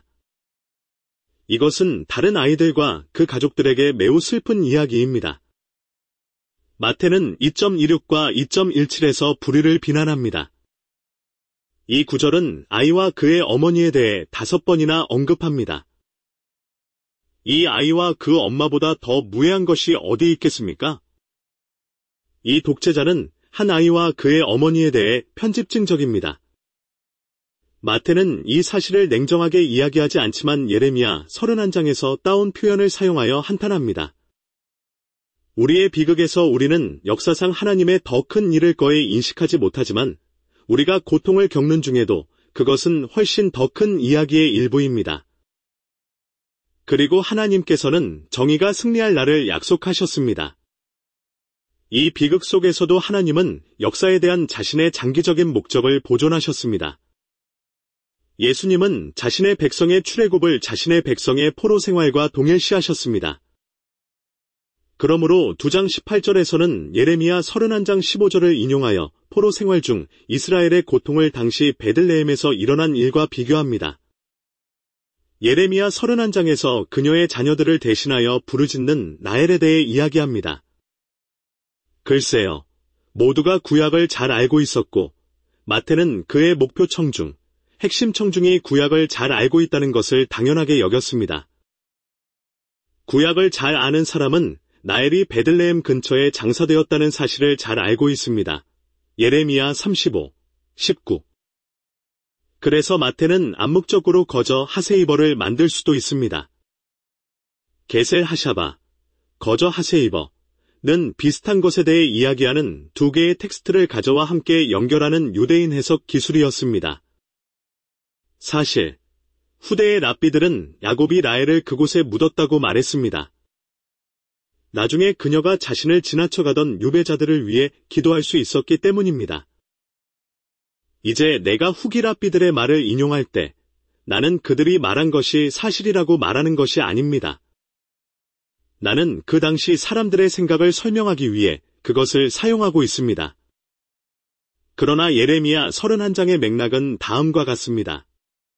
이것은 다른 아이들과 그 가족들에게 매우 슬픈 이야기입니다. 마태는 이 점 이십육과 이 점 십칠에서 불의를 비난합니다. 이 구절은 아이와 그의 어머니에 대해 다섯 번이나 언급합니다. 이 아이와 그 엄마보다 더 무해한 것이 어디 있겠습니까? 이 독재자는 한 아이와 그의 어머니에 대해 편집증적입니다. 마태는 이 사실을 냉정하게 이야기하지 않지만 예레미야 서른한 장에서 따온 표현을 사용하여 한탄합니다. 우리의 비극에서 우리는 역사상 하나님의 더 큰 일을 거의 인식하지 못하지만 우리가 고통을 겪는 중에도 그것은 훨씬 더 큰 이야기의 일부입니다. 그리고 하나님께서는 정의가 승리할 날을 약속하셨습니다. 이 비극 속에서도 하나님은 역사에 대한 자신의 장기적인 목적을 보존하셨습니다. 예수님은 자신의 백성의 출애굽을 자신의 백성의 포로 생활과 동일시하셨습니다. 그러므로 두 장 십팔 절에서는 예레미야 서른한 장 십오 절을 인용하여 포로 생활 중 이스라엘의 고통을 당시 베들레헴에서 일어난 일과 비교합니다. 예레미야 서른한 장에서 그녀의 자녀들을 대신하여 부르짖는 나엘에 대해 이야기합니다. 글쎄요, 모두가 구약을 잘 알고 있었고 마태는 그의 목표 청중, 핵심 청중이 구약을 잘 알고 있다는 것을 당연하게 여겼습니다. 구약을 잘 아는 사람은 나엘이 베들레헴 근처에 장사되었다는 사실을 잘 알고 있습니다. 예레미야 삼십오, 십구. 그래서 마태는 암묵적으로 거저 하세이버를 만들 수도 있습니다. 게셀 하샤바, 거저 하세이버는 비슷한 것에 대해 이야기하는 두 개의 텍스트를 가져와 함께 연결하는 유대인 해석 기술이었습니다. 사실 후대의 랍비들은 야곱이 라헬을 그곳에 묻었다고 말했습니다. 나중에 그녀가 자신을 지나쳐가던 유배자들을 위해 기도할 수 있었기 때문입니다. 이제 내가 후기 랍비들의 말을 인용할 때 나는 그들이 말한 것이 사실이라고 말하는 것이 아닙니다. 나는 그 당시 사람들의 생각을 설명하기 위해 그것을 사용하고 있습니다. 그러나 예레미야 서른한 장의 맥락은 다음과 같습니다.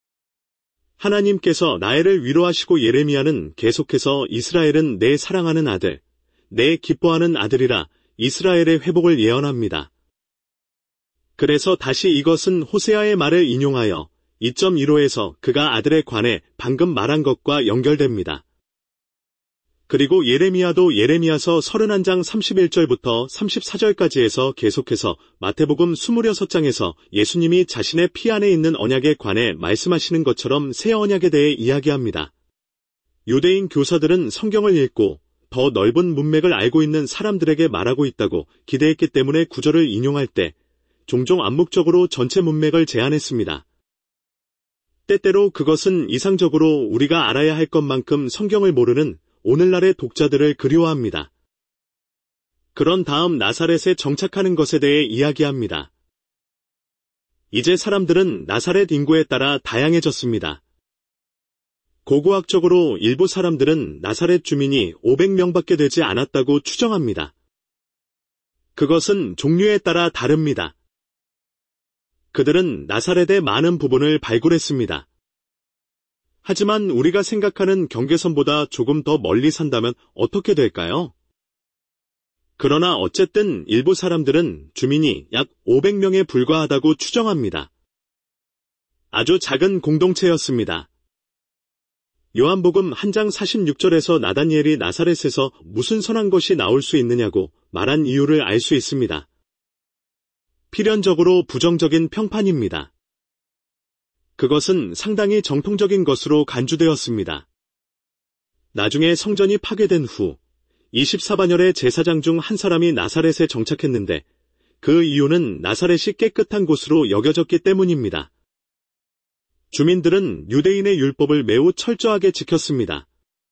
하나님께서 나엘을 위로하시고 예레미야는 계속해서 이스라엘은 내 사랑하는 아들, 내 기뻐하는 아들이라 이스라엘의 회복을 예언합니다. 그래서 다시 이것은 호세아의 말을 인용하여 이 점 일오에서 그가 아들에 관해 방금 말한 것과 연결됩니다. 그리고 예레미야도 예레미야서 서른한 장 삼십일 절부터 삼십사 절까지 해서 계속해서 마태복음 이십육 장에서 예수님이 자신의 피 안에 있는 언약에 관해 말씀하시는 것처럼 새 언약에 대해 이야기합니다. 유대인 교사들은 성경을 읽고 더 넓은 문맥을 알고 있는 사람들에게 말하고 있다고 기대했기 때문에 구절을 인용할 때 종종 암묵적으로 전체 문맥을 제안했습니다. 때때로 그것은 이상적으로 우리가 알아야 할 것만큼 성경을 모르는 오늘날의 독자들을 그리워합니다. 그런 다음 나사렛에 정착하는 것에 대해 이야기합니다. 이제 사람들은 나사렛 인구에 따라 다양해졌습니다. 고고학적으로 일부 사람들은 나사렛 주민이 오백 명밖에 되지 않았다고 추정합니다. 그것은 종류에 따라 다릅니다. 그들은 나사렛의 많은 부분을 발굴했습니다. 하지만 우리가 생각하는 경계선보다 조금 더 멀리 산다면 어떻게 될까요? 그러나 어쨌든 일부 사람들은 주민이 약 오백 명에 불과하다고 추정합니다. 아주 작은 공동체였습니다. 요한복음 일 장 사십육 절에서 나다니엘이 나사렛에서 무슨 선한 것이 나올 수 있느냐고 말한 이유를 알 수 있습니다. 필연적으로 부정적인 평판입니다. 그것은 상당히 정통적인 것으로 간주되었습니다. 나중에 성전이 파괴된 후 이십사 반열의 제사장 중 한 사람이 나사렛에 정착했는데 그 이유는 나사렛이 깨끗한 곳으로 여겨졌기 때문입니다. 주민들은 유대인의 율법을 매우 철저하게 지켰습니다.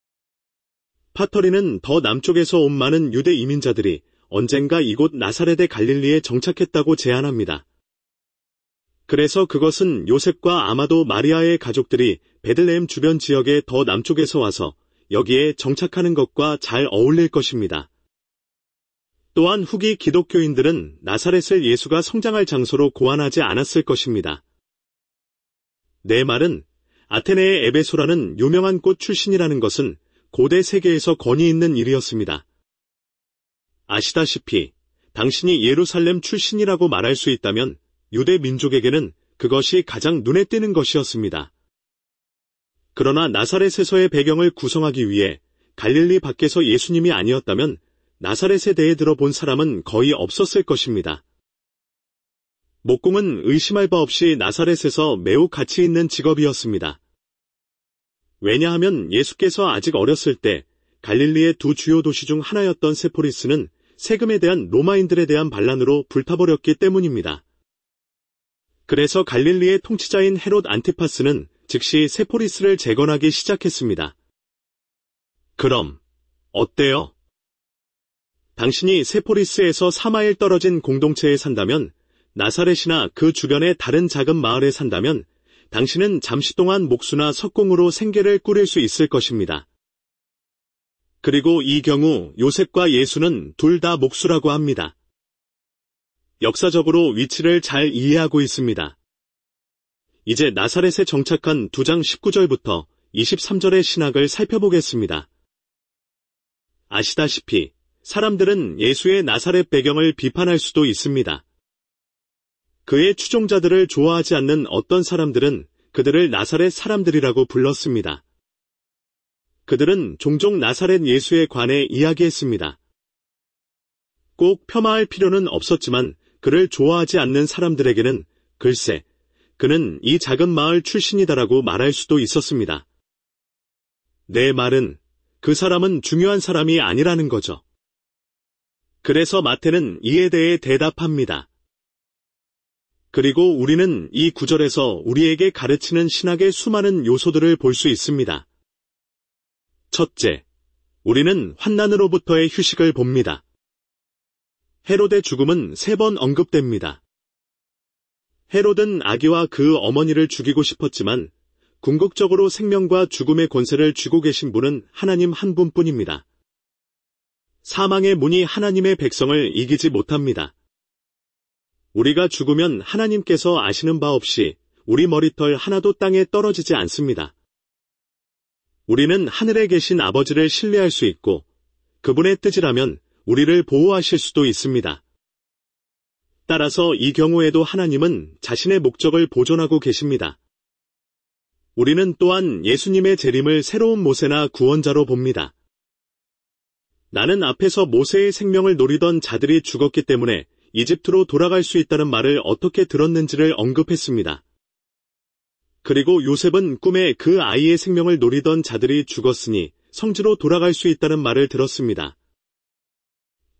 파터리는 더 남쪽에서 온 많은 유대 이민자들이 언젠가 이곳 나사렛의 갈릴리에 정착했다고 제안합니다. 그래서 그것은 요셉과 아마도 마리아의 가족들이 베들레헴 주변 지역의 더 남쪽에서 와서 여기에 정착하는 것과 잘 어울릴 것입니다. 또한 후기 기독교인들은 나사렛을 예수가 성장할 장소로 고안하지 않았을 것입니다. 내 말은 아테네의 에베소라는 유명한 꽃 출신이라는 것은 고대 세계에서 권위 있는 일이었습니다. 아시다시피 당신이 예루살렘 출신이라고 말할 수 있다면 유대 민족에게는 그것이 가장 눈에 띄는 것이었습니다. 그러나 나사렛에서의 배경을 구성하기 위해 갈릴리 밖에서 예수님이 아니었다면 나사렛에 대해 들어본 사람은 거의 없었을 것입니다. 목공은 의심할 바 없이 나사렛에서 매우 가치 있는 직업이었습니다. 왜냐하면 예수께서 아직 어렸을 때 갈릴리의 두 주요 도시 중 하나였던 세포리스는 세금에 대한 로마인들에 대한 반란으로 불타버렸기 때문입니다. 그래서 갈릴리의 통치자인 헤롯 안티파스는 즉시 세포리스를 재건하기 시작했습니다. 그럼 어때요? 당신이 세포리스에서 사 마일 떨어진 공동체에 산다면, 나사렛이나 그 주변의 다른 작은 마을에 산다면 당신은 잠시 동안 목수나 석공으로 생계를 꾸릴 수 있을 것입니다. 그리고 이 경우 요셉과 예수는 둘 다 목수라고 합니다. 역사적으로 위치를 잘 이해하고 있습니다. 이제 나사렛에 정착한 두 장 십구 절부터 이십삼 절의 신학을 살펴보겠습니다. 아시다시피 사람들은 예수의 나사렛 배경을 비판할 수도 있습니다. 그의 추종자들을 좋아하지 않는 어떤 사람들은 그들을 나사렛 사람들이라고 불렀습니다. 그들은 종종 나사렛 예수에 관해 이야기했습니다. 꼭 폄하할 필요는 없었지만 그를 좋아하지 않는 사람들에게는 글쎄, 그는 이 작은 마을 출신이다라고 말할 수도 있었습니다. 내 말은 그 사람은 중요한 사람이 아니라는 거죠. 그래서 마태는 이에 대해 대답합니다. 그리고 우리는 이 구절에서 우리에게 가르치는 신학의 수많은 요소들을 볼 수 있습니다. 첫째, 우리는 환난으로부터의 휴식을 봅니다. 헤롯의 죽음은 세 번 언급됩니다. 헤롯은 아기와 그 어머니를 죽이고 싶었지만 궁극적으로 생명과 죽음의 권세를 쥐고 계신 분은 하나님 한 분뿐입니다. 사망의 문이 하나님의 백성을 이기지 못합니다. 우리가 죽으면 하나님께서 아시는 바 없이 우리 머리털 하나도 땅에 떨어지지 않습니다. 우리는 하늘에 계신 아버지를 신뢰할 수 있고 그분의 뜻이라면 우리를 보호하실 수도 있습니다. 따라서 이 경우에도 하나님은 자신의 목적을 보존하고 계십니다. 우리는 또한 예수님의 재림을 새로운 모세나 구원자로 봅니다. 나는 앞에서 모세의 생명을 노리던 자들이 죽었기 때문에 이집트로 돌아갈 수 있다는 말을 어떻게 들었는지를 언급했습니다. 그리고 요셉은 꿈에 그 아이의 생명을 노리던 자들이 죽었으니 성지로 돌아갈 수 있다는 말을 들었습니다.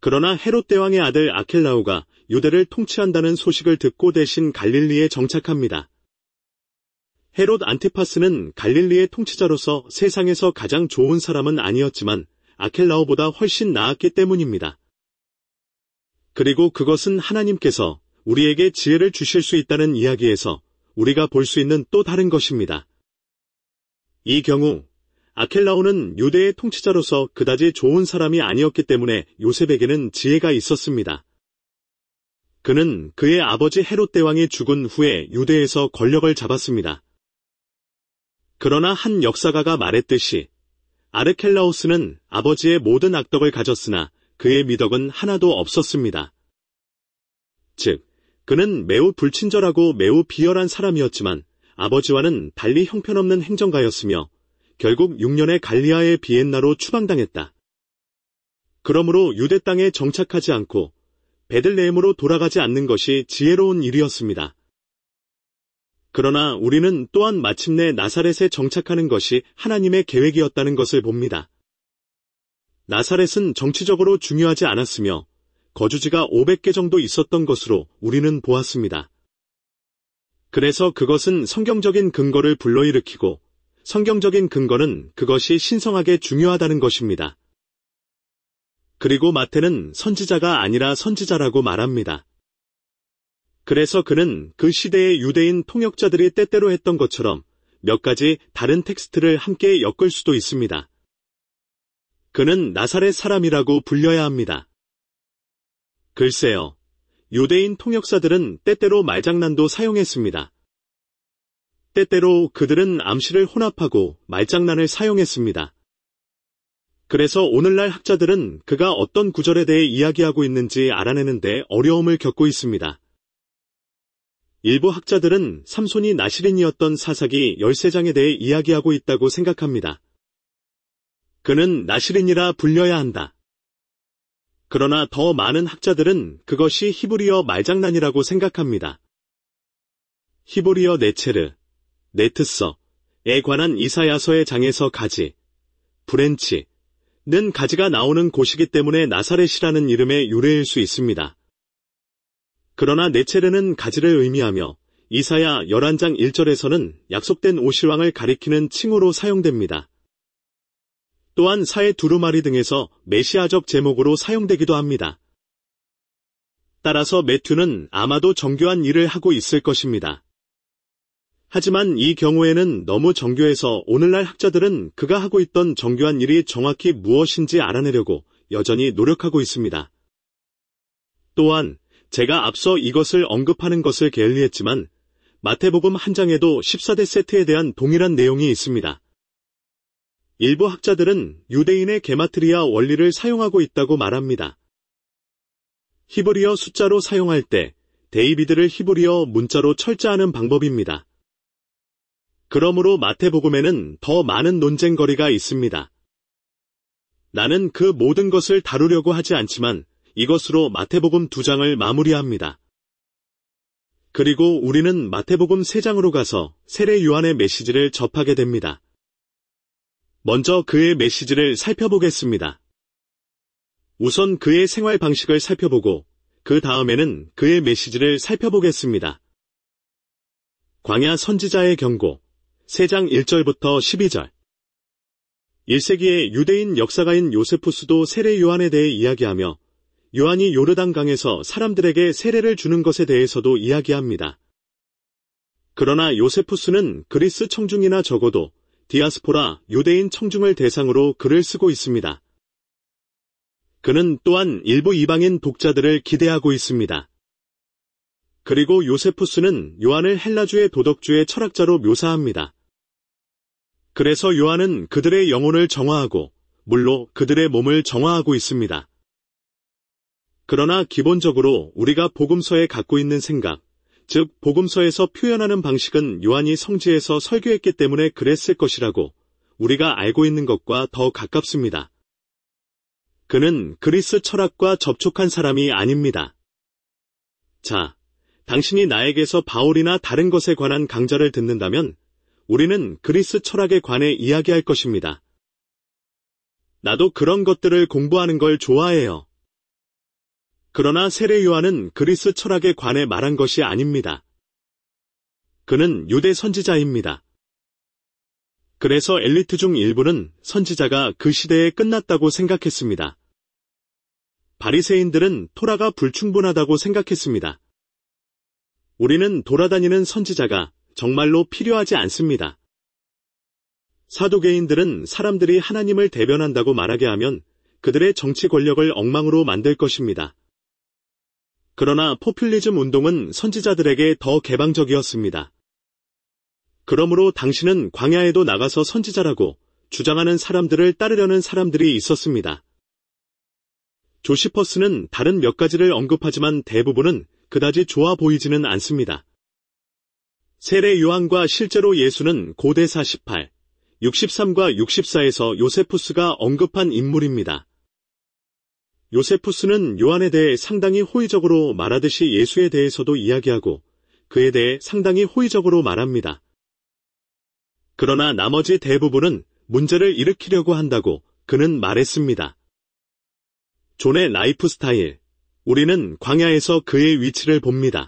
그러나 헤롯 대왕의 아들 아켈라오가 유대를 통치한다는 소식을 듣고 대신 갈릴리에 정착합니다. 헤롯 안티파스는 갈릴리의 통치자로서 세상에서 가장 좋은 사람은 아니었지만 아켈라오보다 훨씬 나았기 때문입니다. 그리고 그것은 하나님께서 우리에게 지혜를 주실 수 있다는 이야기에서 우리가 볼 수 있는 또 다른 것입니다. 이 경우 아켈라오는 유대의 통치자로서 그다지 좋은 사람이 아니었기 때문에 요셉에게는 지혜가 있었습니다. 그는 그의 아버지 헤롯 대왕이 죽은 후에 유대에서 권력을 잡았습니다. 그러나 한 역사가가 말했듯이 아르켈라오스는 아버지의 모든 악덕을 가졌으나 그의 미덕은 하나도 없었습니다. 즉, 그는 매우 불친절하고 매우 비열한 사람이었지만 아버지와는 달리 형편없는 행정가였으며 결국 육 년의 갈리아의 비엔나로 추방당했다. 그러므로 유대 땅에 정착하지 않고 베들레헴으로 돌아가지 않는 것이 지혜로운 일이었습니다. 그러나 우리는 또한 마침내 나사렛에 정착하는 것이 하나님의 계획이었다는 것을 봅니다. 나사렛은 정치적으로 중요하지 않았으며 거주지가 오백 개 정도 있었던 것으로 우리는 보았습니다. 그래서 그것은 성경적인 근거를 불러일으키고 성경적인 근거는 그것이 신성하게 중요하다는 것입니다. 그리고 마태는 선지자가 아니라 선지자라고 말합니다. 그래서 그는 그 시대의 유대인 통역자들이 때때로 했던 것처럼 몇 가지 다른 텍스트를 함께 엮을 수도 있습니다. 그는 나사렛 사람이라고 불려야 합니다. 글쎄요, 유대인 통역사들은 때때로 말장난도 사용했습니다. 때때로 그들은 암시를 혼합하고 말장난을 사용했습니다. 그래서 오늘날 학자들은 그가 어떤 구절에 대해 이야기하고 있는지 알아내는데 어려움을 겪고 있습니다. 일부 학자들은 삼손이 나시린이었던 사사기 십삼 장에 대해 이야기하고 있다고 생각합니다. 그는 나시린이라 불려야 한다. 그러나 더 많은 학자들은 그것이 히브리어 말장난이라고 생각합니다. 히브리어 네체르, 네트서에 관한 이사야서의 장에서 가지, 브렌치는 가지가 나오는 곳이기 때문에 나사렛이라는 이름의 유래일 수 있습니다. 그러나 네체르는 가지를 의미하며 이사야 십일 장 일 절에서는 약속된 오실왕을 가리키는 칭호로 사용됩니다. 또한 사해 두루마리 등에서 메시아적 제목으로 사용되기도 합니다. 따라서 매튜는 아마도 정교한 일을 하고 있을 것입니다. 하지만 이 경우에는 너무 정교해서 오늘날 학자들은 그가 하고 있던 정교한 일이 정확히 무엇인지 알아내려고 여전히 노력하고 있습니다. 또한 제가 앞서 이것을 언급하는 것을 게을리했지만 마태복음 한 장에도 십사 대 세트에 대한 동일한 내용이 있습니다. 일부 학자들은 유대인의 게마트리아 원리를 사용하고 있다고 말합니다. 히브리어 숫자로 사용할 때 데이비드를 히브리어 문자로 철자하는 방법입니다. 그러므로 마태복음에는 더 많은 논쟁거리가 있습니다. 나는 그 모든 것을 다루려고 하지 않지만 이것으로 마태복음 두 장을 마무리합니다. 그리고 우리는 마태복음 세 장으로 가서 세례 요한의 메시지를 접하게 됩니다. 먼저 그의 메시지를 살펴보겠습니다. 우선 그의 생활 방식을 살펴보고 그 다음에는 그의 메시지를 살펴보겠습니다. 광야 선지자의 경고, 세 장 일 절부터 십이 절. 일 세기의 유대인 역사가인 요세푸스도 세례 요한에 대해 이야기하며 요한이 요르단강에서 사람들에게 세례를 주는 것에 대해서도 이야기합니다. 그러나 요세푸스는 그리스 청중이나 적어도 디아스포라 유대인 청중을 대상으로 글을 쓰고 있습니다. 그는 또한 일부 이방인 독자들을 기대하고 있습니다. 그리고 요세푸스는 요한을 헬라주의 도덕주의 철학자로 묘사합니다. 그래서 요한은 그들의 영혼을 정화하고 물로 그들의 몸을 정화하고 있습니다. 그러나 기본적으로 우리가 복음서에 갖고 있는 생각, 즉 복음서에서 표현하는 방식은 요한이 성지에서 설교했기 때문에 그랬을 것이라고 우리가 알고 있는 것과 더 가깝습니다. 그는 그리스 철학과 접촉한 사람이 아닙니다. 자, 당신이 나에게서 바울이나 다른 것에 관한 강좌를 듣는다면 우리는 그리스 철학에 관해 이야기할 것입니다. 나도 그런 것들을 공부하는 걸 좋아해요. 그러나 세례 요한은 그리스 철학에 관해 말한 것이 아닙니다. 그는 유대 선지자입니다. 그래서 엘리트 중 일부는 선지자가 그 시대에 끝났다고 생각했습니다. 바리새인들은 토라가 불충분하다고 생각했습니다. 우리는 돌아다니는 선지자가 정말로 필요하지 않습니다. 사두개인들은 사람들이 하나님을 대변한다고 말하게 하면 그들의 정치 권력을 엉망으로 만들 것입니다. 그러나 포퓰리즘 운동은 선지자들에게 더 개방적이었습니다. 그러므로 당신은 광야에도 나가서 선지자라고 주장하는 사람들을 따르려는 사람들이 있었습니다. 조시퍼스는 다른 몇 가지를 언급하지만 대부분은 그다지 좋아 보이지는 않습니다. 세례 요한과 실제로 예수는 고대 사십팔, 육십삼과 육십사에서 요세푸스가 언급한 인물입니다. 요세푸스는 요한에 대해 상당히 호의적으로 말하듯이 예수에 대해서도 이야기하고 그에 대해 상당히 호의적으로 말합니다. 그러나 나머지 대부분은 문제를 일으키려고 한다고 그는 말했습니다. 존의 라이프 스타일, 우리는 광야에서 그의 위치를 봅니다.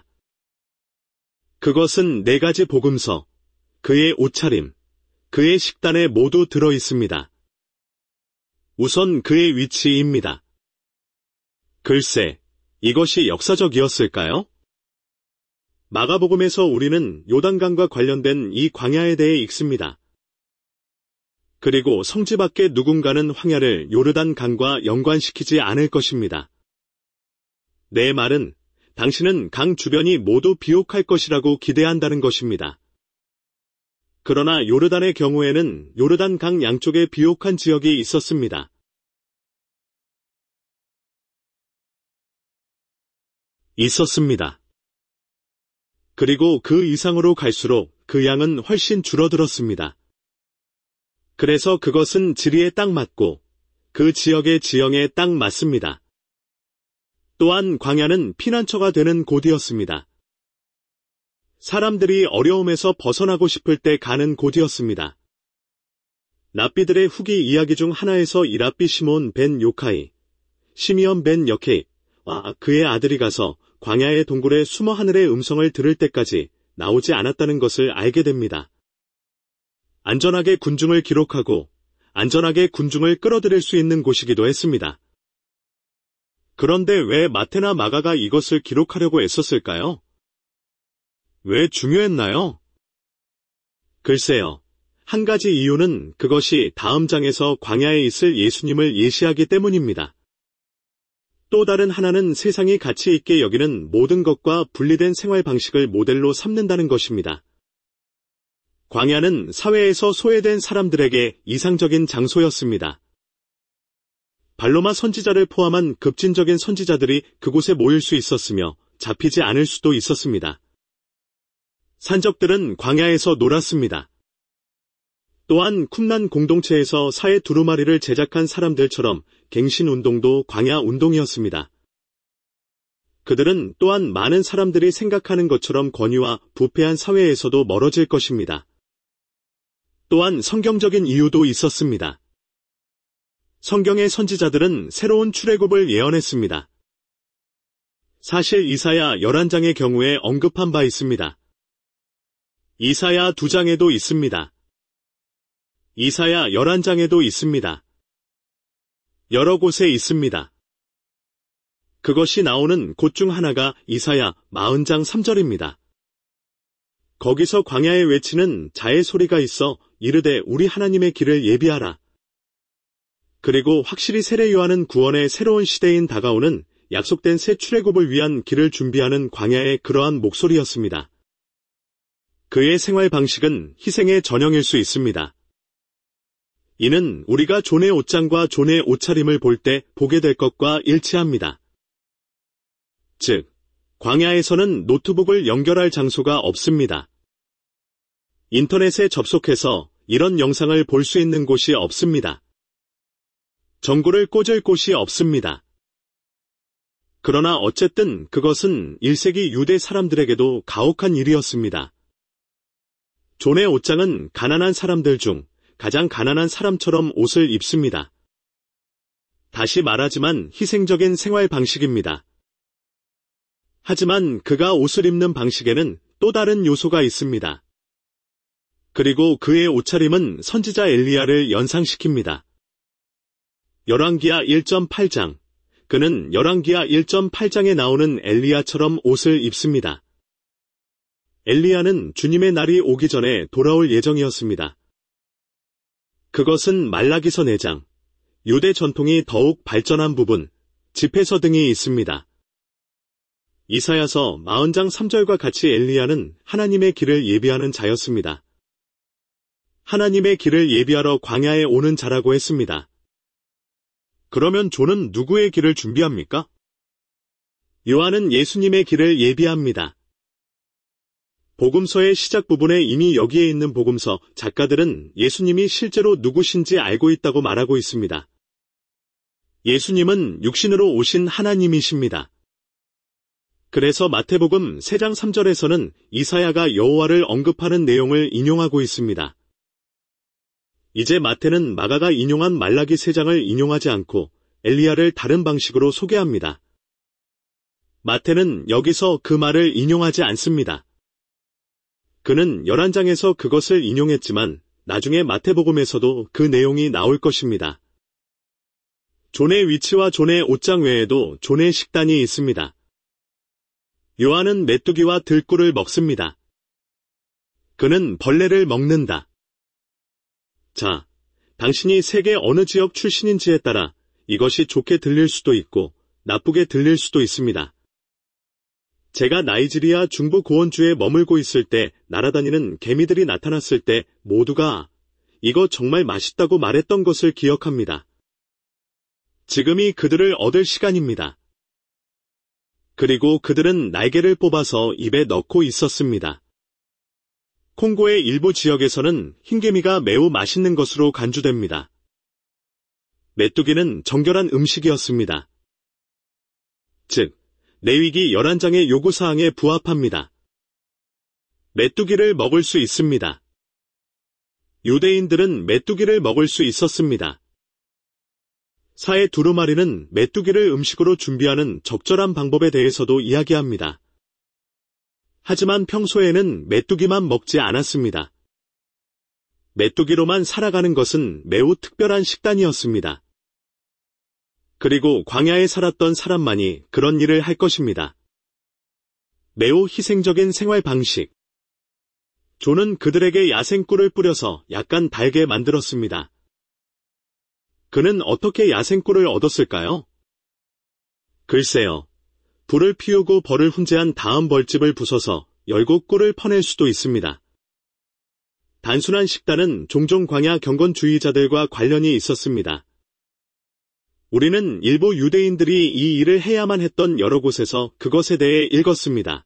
그것은 네 가지 복음서, 그의 옷차림, 그의 식단에 모두 들어 있습니다. 우선 그의 위치입니다. 글쎄, 이것이 역사적이었을까요? 마가복음에서 우리는 요단강과 관련된 이 광야에 대해 읽습니다. 그리고 성지 밖에 누군가는 황야를 요르단 강과 연관시키지 않을 것입니다. 내 말은 당신은 강 주변이 모두 비옥할 것이라고 기대한다는 것입니다. 그러나 요르단의 경우에는 요르단 강 양쪽에 비옥한 지역이 있었습니다. 있었습니다. 그리고 그 이상으로 갈수록 그 양은 훨씬 줄어들었습니다. 그래서 그것은 지리에 딱 맞고 그 지역의 지형에 딱 맞습니다. 또한 광야는 피난처가 되는 곳이었습니다. 사람들이 어려움에서 벗어나고 싶을 때 가는 곳이었습니다. 랍비들의 후기 이야기 중 하나에서 이 랍비 시몬 벤 요카이, 시미언 벤 여케이와 그의 아들이 가서 광야의 동굴에 숨어 하늘의 음성을 들을 때까지 나오지 않았다는 것을 알게 됩니다. 안전하게 군중을 기록하고 안전하게 군중을 끌어들일 수 있는 곳이기도 했습니다. 그런데 왜 마태나 마가가 이것을 기록하려고 애썼을까요? 왜 중요했나요? 글쎄요. 한 가지 이유는 그것이 다음 장에서 광야에 있을 예수님을 예시하기 때문입니다. 또 다른 하나는 세상이 가치 있게 여기는 모든 것과 분리된 생활 방식을 모델로 삼는다는 것입니다. 광야는 사회에서 소외된 사람들에게 이상적인 장소였습니다. 발로마 선지자를 포함한 급진적인 선지자들이 그곳에 모일 수 있었으며 잡히지 않을 수도 있었습니다. 산적들은 광야에서 놀았습니다. 또한 쿰란 공동체에서 사회 두루마리를 제작한 사람들처럼 갱신운동도 광야 운동이었습니다. 그들은 또한 많은 사람들이 생각하는 것처럼 권위와 부패한 사회에서도 멀어질 것입니다. 또한 성경적인 이유도 있었습니다. 성경의 선지자들은 새로운 출애굽을 예언했습니다. 사실 이사야 열한 장의 경우에 언급한 바 있습니다. 이사야 두 장에도 있습니다. 이사야 열한 장에도 있습니다. 여러 곳에 있습니다. 그것이 나오는 곳 중 하나가 이사야 사십 장 삼 절입니다. 거기서 광야에 외치는 자의 소리가 있어 이르되 우리 하나님의 길을 예비하라. 그리고 확실히 세례 요한은 구원의 새로운 시대인 다가오는 약속된 새 출애굽을 위한 길을 준비하는 광야의 그러한 목소리였습니다. 그의 생활 방식은 희생의 전형일 수 있습니다. 이는 우리가 존의 옷장과 존의 옷차림을 볼 때 보게 될 것과 일치합니다. 즉, 광야에서는 노트북을 연결할 장소가 없습니다. 인터넷에 접속해서 이런 영상을 볼 수 있는 곳이 없습니다. 전구를 꽂을 곳이 없습니다. 그러나 어쨌든 그것은 일 세기 유대 사람들에게도 가혹한 일이었습니다. 존의 옷장은 가난한 사람들 중 가장 가난한 사람처럼 옷을 입습니다. 다시 말하지만 희생적인 생활 방식입니다. 하지만 그가 옷을 입는 방식에는 또 다른 요소가 있습니다. 그리고 그의 옷차림은 선지자 엘리야를 연상시킵니다. 열왕기하 일 점 팔 장. 그는 열왕기하 일 점 팔 장에 나오는 엘리야처럼 옷을 입습니다. 엘리야는 주님의 날이 오기 전에 돌아올 예정이었습니다. 그것은 말라기서 네 장, 유대 전통이 더욱 발전한 부분, 집회서 등이 있습니다. 이사야서 사십 장 삼 절과 같이 엘리야는 하나님의 길을 예비하는 자였습니다. 하나님의 길을 예비하러 광야에 오는 자라고 했습니다. 그러면 존은 누구의 길을 준비합니까? 요한은 예수님의 길을 예비합니다. 복음서의 시작 부분에 이미 여기에 있는 복음서 작가들은 예수님이 실제로 누구신지 알고 있다고 말하고 있습니다. 예수님은 육신으로 오신 하나님이십니다. 그래서 마태복음 세 장 삼 절에서는 이사야가 여호와를 언급하는 내용을 인용하고 있습니다. 이제 마태는 마가가 인용한 말라기 세 장을 인용하지 않고 엘리야를 다른 방식으로 소개합니다. 마태는 여기서 그 말을 인용하지 않습니다. 그는 열한 장에서 그것을 인용했지만 나중에 마태복음에서도 그 내용이 나올 것입니다. 존의 위치와 존의 옷장 외에도 존의 식단이 있습니다. 요한은 메뚜기와 들꿀을 먹습니다. 그는 벌레를 먹는다. 자, 당신이 세계 어느 지역 출신인지에 따라 이것이 좋게 들릴 수도 있고 나쁘게 들릴 수도 있습니다. 제가 나이지리아 중부 고원주에 머물고 있을 때 날아다니는 개미들이 나타났을 때 모두가 이거 정말 맛있다고 말했던 것을 기억합니다. 지금이 그들을 얻을 시간입니다. 그리고 그들은 날개를 뽑아서 입에 넣고 있었습니다. 콩고의 일부 지역에서는 흰개미가 매우 맛있는 것으로 간주됩니다. 메뚜기는 정결한 음식이었습니다. 즉, 레위기 열한 장의 요구사항에 부합합니다. 메뚜기를 먹을 수 있습니다. 유대인들은 메뚜기를 먹을 수 있었습니다. 사회 두루마리는 메뚜기를 음식으로 준비하는 적절한 방법에 대해서도 이야기합니다. 하지만 평소에는 메뚜기만 먹지 않았습니다. 메뚜기로만 살아가는 것은 매우 특별한 식단이었습니다. 그리고 광야에 살았던 사람만이 그런 일을 할 것입니다. 매우 희생적인 생활 방식. 존은 그들에게 야생꿀을 뿌려서 약간 달게 만들었습니다. 그는 어떻게 야생꿀을 얻었을까요? 글쎄요. 불을 피우고 벌을 훈제한 다음 벌집을 부숴서 열고 꿀을 퍼낼 수도 있습니다. 단순한 식단은 종종 광야 경건주의자들과 관련이 있었습니다. 우리는 일부 유대인들이 이 일을 해야만 했던 여러 곳에서 그것에 대해 읽었습니다.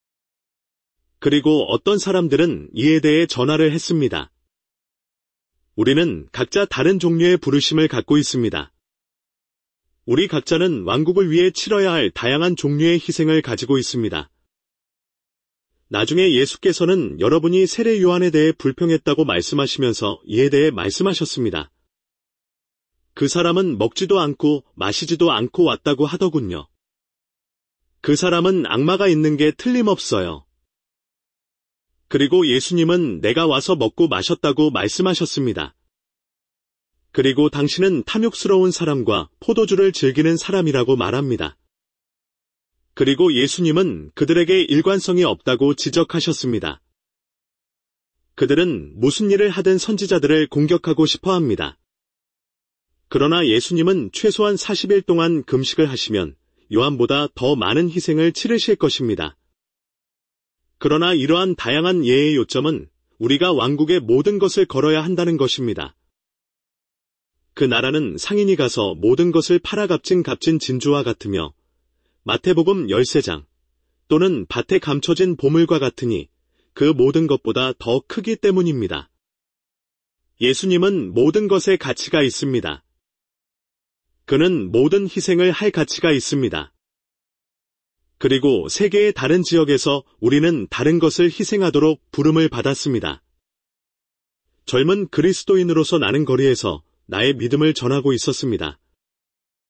그리고 어떤 사람들은 이에 대해 전화를 했습니다. 우리는 각자 다른 종류의 부르심을 갖고 있습니다. 우리 각자는 왕국을 위해 치러야 할 다양한 종류의 희생을 가지고 있습니다. 나중에 예수께서는 여러분이 세례 요한에 대해 불평했다고 말씀하시면서 이에 대해 말씀하셨습니다. 그 사람은 먹지도 않고 마시지도 않고 왔다고 하더군요. 그 사람은 악마가 있는 게 틀림없어요. 그리고 예수님은 내가 와서 먹고 마셨다고 말씀하셨습니다. 그리고 당신은 탐욕스러운 사람과 포도주를 즐기는 사람이라고 말합니다. 그리고 예수님은 그들에게 일관성이 없다고 지적하셨습니다. 그들은 무슨 일을 하든 선지자들을 공격하고 싶어 합니다. 그러나 예수님은 최소한 사십 일 동안 금식을 하시면 요한보다 더 많은 희생을 치르실 것입니다. 그러나 이러한 다양한 예의 요점은 우리가 왕국의 모든 것을 걸어야 한다는 것입니다. 그 나라는 상인이 가서 모든 것을 팔아 값진 값진 진주와 같으며 마태복음 십삼 장 또는 밭에 감춰진 보물과 같으니 그 모든 것보다 더 크기 때문입니다. 예수님은 모든 것에 가치가 있습니다. 그는 모든 희생을 할 가치가 있습니다. 그리고 세계의 다른 지역에서 우리는 다른 것을 희생하도록 부름을 받았습니다. 젊은 그리스도인으로서 나는 거리에서 나의 믿음을 전하고 있었습니다.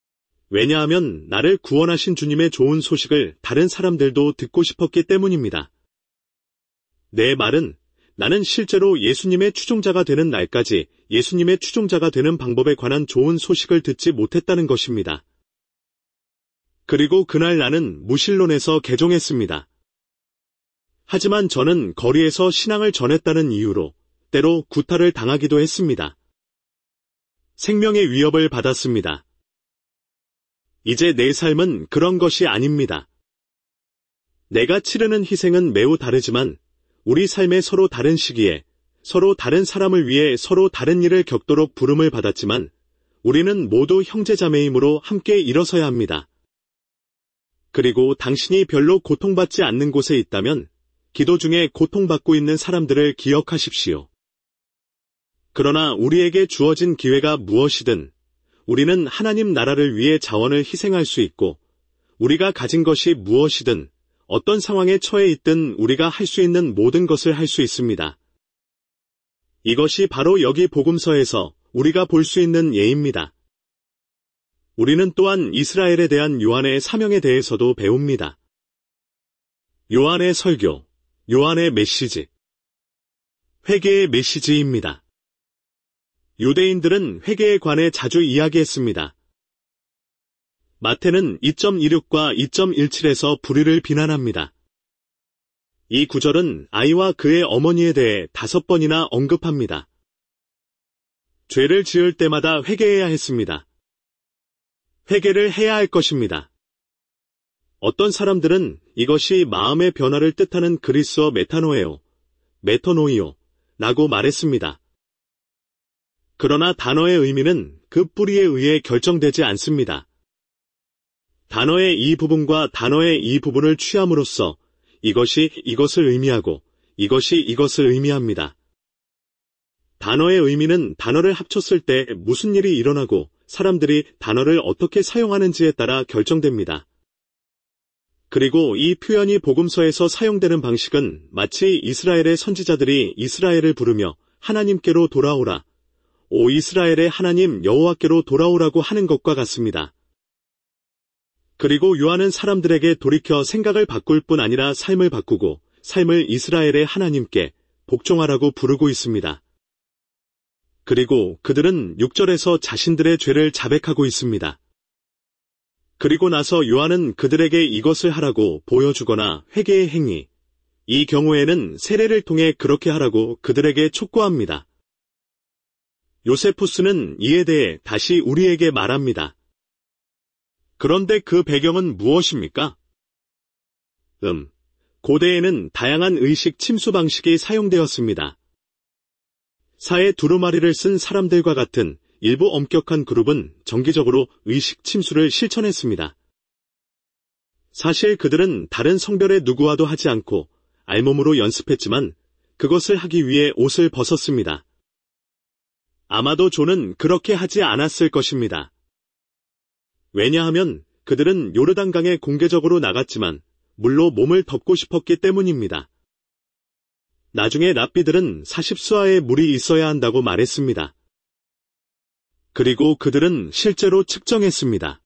왜냐하면 나를 구원하신 주님의 좋은 소식을 다른 사람들도 듣고 싶었기 때문입니다. 내 말은 나는 실제로 예수님의 추종자가 되는 날까지 예수님의 추종자가 되는 방법에 관한 좋은 소식을 듣지 못했다는 것입니다. 그리고 그날 나는 무신론에서 개종했습니다. 하지만 저는 거리에서 신앙을 전했다는 이유로 때로 구타를 당하기도 했습니다. 생명의 위협을 받았습니다. 이제 내 삶은 그런 것이 아닙니다. 내가 치르는 희생은 매우 다르지만 우리 삶의 서로 다른 시기에 서로 다른 사람을 위해 서로 다른 일을 겪도록 부름을 받았지만 우리는 모두 형제자매이므로 함께 일어서야 합니다. 그리고 당신이 별로 고통받지 않는 곳에 있다면 기도 중에 고통받고 있는 사람들을 기억하십시오. 그러나 우리에게 주어진 기회가 무엇이든 우리는 하나님 나라를 위해 자원을 희생할 수 있고 우리가 가진 것이 무엇이든 어떤 상황에 처해 있든 우리가 할 수 있는 모든 것을 할 수 있습니다. 이것이 바로 여기 복음서에서 우리가 볼 수 있는 예입니다. 우리는 또한 이스라엘에 대한 요한의 사명에 대해서도 배웁니다. 요한의 설교, 요한의 메시지, 회개의 메시지입니다. 유대인들은 회개에 관해 자주 이야기했습니다. 마태는 이 점 이십육과 이 점 십칠에서 불의를 비난합니다. 이 구절은 아이와 그의 어머니에 대해 다섯 번이나 언급합니다. 죄를 지을 때마다 회개해야 했습니다. 회개를 해야 할 것입니다. 어떤 사람들은 이것이 마음의 변화를 뜻하는 그리스어 메타노에오, 메토노이오 라고 말했습니다. 그러나 단어의 의미는 그 뿌리에 의해 결정되지 않습니다. 단어의 이 부분과 단어의 이 부분을 취함으로써 이것이 이것을 의미하고 이것이 이것을 의미합니다. 단어의 의미는 단어를 합쳤을 때 무슨 일이 일어나고 사람들이 단어를 어떻게 사용하는지에 따라 결정됩니다. 그리고 이 표현이 복음서에서 사용되는 방식은 마치 이스라엘의 선지자들이 이스라엘을 부르며 하나님께로 돌아오라, 오 이스라엘의 하나님 여호와께로 돌아오라고 하는 것과 같습니다. 그리고 요한은 사람들에게 돌이켜 생각을 바꿀 뿐 아니라 삶을 바꾸고 삶을 이스라엘의 하나님께 복종하라고 부르고 있습니다. 그리고 그들은 육 절에서 자신들의 죄를 자백하고 있습니다. 그리고 나서 요한은 그들에게 이것을 하라고 보여주거나 회개의 행위, 이 경우에는 세례를 통해 그렇게 하라고 그들에게 촉구합니다. 요세푸스는 이에 대해 다시 우리에게 말합니다. 그런데 그 배경은 무엇입니까? 음, 고대에는 다양한 의식 침수 방식이 사용되었습니다. 사회 두루마리를 쓴 사람들과 같은 일부 엄격한 그룹은 정기적으로 의식 침수를 실천했습니다. 사실 그들은 다른 성별의 누구와도 하지 않고 알몸으로 연습했지만 그것을 하기 위해 옷을 벗었습니다. 아마도 존은 그렇게 하지 않았을 것입니다. 왜냐하면 그들은 요르단강에 공개적으로 나갔지만 물로 몸을 덮고 싶었기 때문입니다. 나중에 랍비들은 사십 수아의 물이 있어야 한다고 말했습니다. 그리고 그들은 실제로 측정했습니다.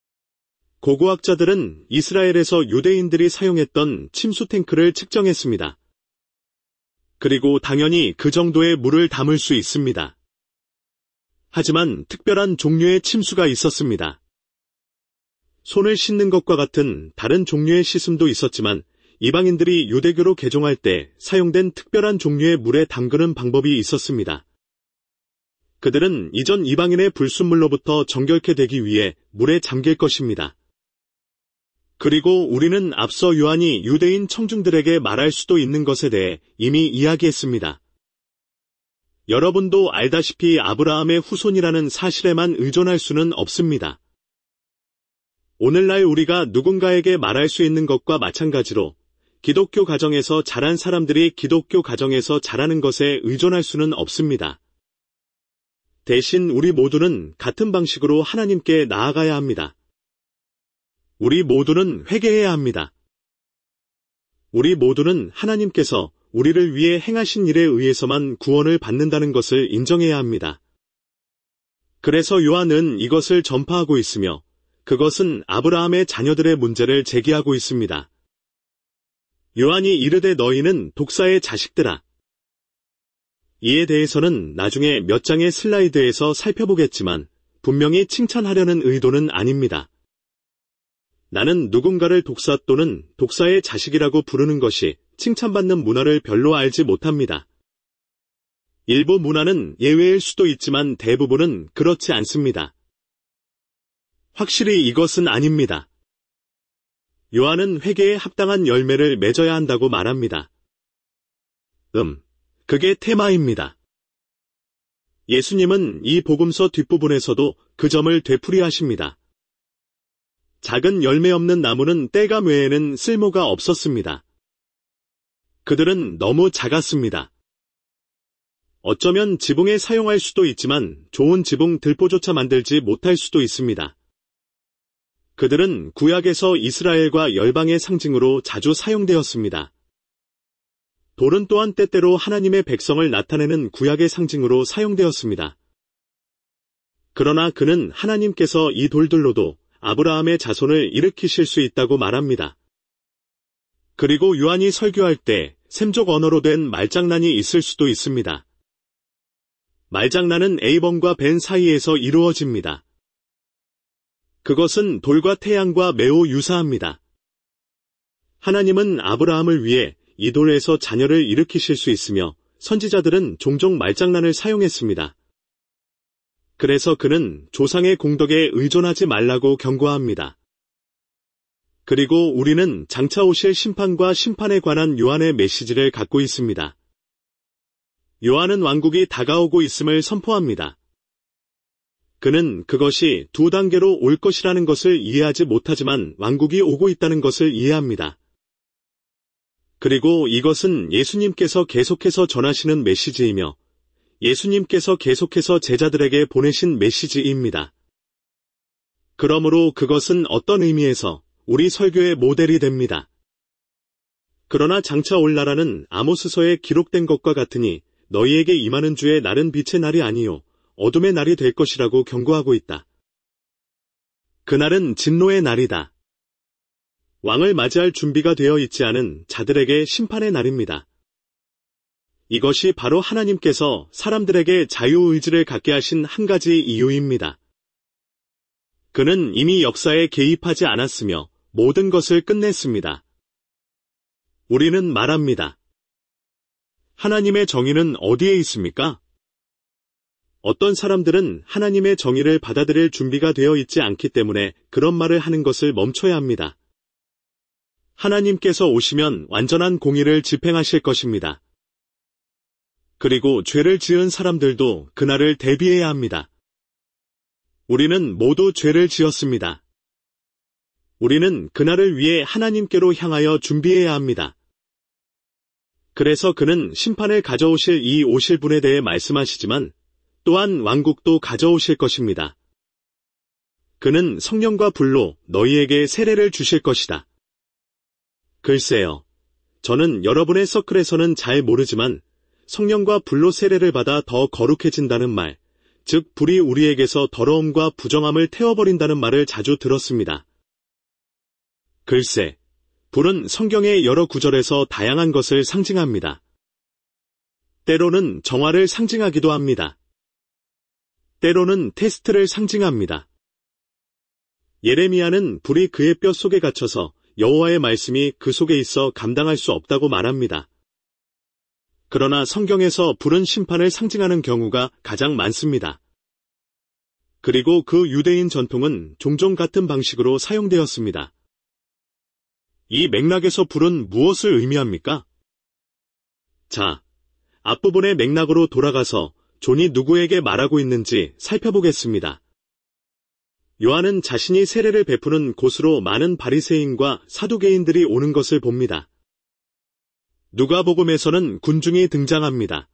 고고학자들은 이스라엘에서 유대인들이 사용했던 침수 탱크를 측정했습니다. 그리고 당연히 그 정도의 물을 담을 수 있습니다. 하지만 특별한 종류의 침수가 있었습니다. 손을 씻는 것과 같은 다른 종류의 씻음도 있었지만 이방인들이 유대교로 개종할 때 사용된 특별한 종류의 물에 담그는 방법이 있었습니다. 그들은 이전 이방인의 불순물로부터 정결케 되기 위해 물에 잠길 것입니다. 그리고 우리는 앞서 요한이 유대인 청중들에게 말할 수도 있는 것에 대해 이미 이야기했습니다. 여러분도 알다시피 아브라함의 후손이라는 사실에만 의존할 수는 없습니다. 오늘날 우리가 누군가에게 말할 수 있는 것과 마찬가지로 기독교 가정에서 자란 사람들이 기독교 가정에서 자라는 것에 의존할 수는 없습니다. 대신 우리 모두는 같은 방식으로 하나님께 나아가야 합니다. 우리 모두는 회개해야 합니다. 우리 모두는 하나님께서 우리를 위해 행하신 일에 의해서만 구원을 받는다는 것을 인정해야 합니다. 그래서 요한은 이것을 전파하고 있으며 그것은 아브라함의 자녀들의 문제를 제기하고 있습니다. 요한이 이르되 너희는 독사의 자식들아. 이에 대해서는 나중에 몇 장의 슬라이드에서 살펴보겠지만 분명히 칭찬하려는 의도는 아닙니다. 나는 누군가를 독사 또는 독사의 자식이라고 부르는 것이 칭찬받는 문화를 별로 알지 못합니다. 일부 문화는 예외일 수도 있지만 대부분은 그렇지 않습니다. 확실히 이것은 아닙니다. 요한은 회개에 합당한 열매를 맺어야 한다고 말합니다. 음, 그게 테마입니다. 예수님은 이 복음서 뒷부분에서도 그 점을 되풀이하십니다. 작은 열매 없는 나무는 떼감 외에는 쓸모가 없었습니다. 그들은 너무 작았습니다. 어쩌면 지붕에 사용할 수도 있지만 좋은 지붕 들보조차 만들지 못할 수도 있습니다. 그들은 구약에서 이스라엘과 열방의 상징으로 자주 사용되었습니다. 돌은 또한 때때로 하나님의 백성을 나타내는 구약의 상징으로 사용되었습니다. 그러나 그는 하나님께서 이 돌들로도 아브라함의 자손을 일으키실 수 있다고 말합니다. 그리고 요한이 설교할 때 셈족 언어로 된 말장난이 있을 수도 있습니다. 말장난은 에이번과 벤 사이에서 이루어집니다. 그것은 돌과 태양과 매우 유사합니다. 하나님은 아브라함을 위해 이 돌에서 자녀를 일으키실 수 있으며 선지자들은 종종 말장난을 사용했습니다. 그래서 그는 조상의 공덕에 의존하지 말라고 경고합니다. 그리고 우리는 장차 오실 심판과 심판에 관한 요한의 메시지를 갖고 있습니다. 요한은 왕국이 다가오고 있음을 선포합니다. 그는 그것이 두 단계로 올 것이라는 것을 이해하지 못하지만 왕국이 오고 있다는 것을 이해합니다. 그리고 이것은 예수님께서 계속해서 전하시는 메시지이며 예수님께서 계속해서 제자들에게 보내신 메시지입니다. 그러므로 그것은 어떤 의미에서 우리 설교의 모델이 됩니다. 그러나 장차 올 나라는 아모스서에 기록된 것과 같으니 너희에게 임하는 주의 날은 빛의 날이 아니요 어둠의 날이 될 것이라고 경고하고 있다. 그날은 진노의 날이다. 왕을 맞이할 준비가 되어 있지 않은 자들에게 심판의 날입니다. 이것이 바로 하나님께서 사람들에게 자유의지를 갖게 하신 한 가지 이유입니다. 그는 이미 역사에 개입하지 않았으며 모든 것을 끝냈습니다. 우리는 말합니다. 하나님의 정의는 어디에 있습니까? 어떤 사람들은 하나님의 정의를 받아들일 준비가 되어 있지 않기 때문에 그런 말을 하는 것을 멈춰야 합니다. 하나님께서 오시면 완전한 공의를 집행하실 것입니다. 그리고 죄를 지은 사람들도 그날을 대비해야 합니다. 우리는 모두 죄를 지었습니다. 우리는 그날을 위해 하나님께로 향하여 준비해야 합니다. 그래서 그는 심판을 가져오실 이 오실 분에 대해 말씀하시지만 또한 왕국도 가져오실 것입니다. 그는 성령과 불로 너희에게 세례를 주실 것이다. 글쎄요. 저는 여러분의 서클에서는 잘 모르지만 성령과 불로 세례를 받아 더 거룩해진다는 말, 즉 불이 우리에게서 더러움과 부정함을 태워버린다는 말을 자주 들었습니다. 글쎄, 불은 성경의 여러 구절에서 다양한 것을 상징합니다. 때로는 정화를 상징하기도 합니다. 때로는 테스트를 상징합니다. 예레미야는 불이 그의 뼈 속에 갇혀서 여호와의 말씀이 그 속에 있어 감당할 수 없다고 말합니다. 그러나 성경에서 불은 심판을 상징하는 경우가 가장 많습니다. 그리고 그 유대인 전통은 종종 같은 방식으로 사용되었습니다. 이 맥락에서 불은 무엇을 의미합니까? 자, 앞부분의 맥락으로 돌아가서 존이 누구에게 말하고 있는지 살펴보겠습니다. 요한은 자신이 세례를 베푸는 곳으로 많은 바리새인과 사두개인들이 오는 것을 봅니다. 누가복음에서는 군중이 등장합니다.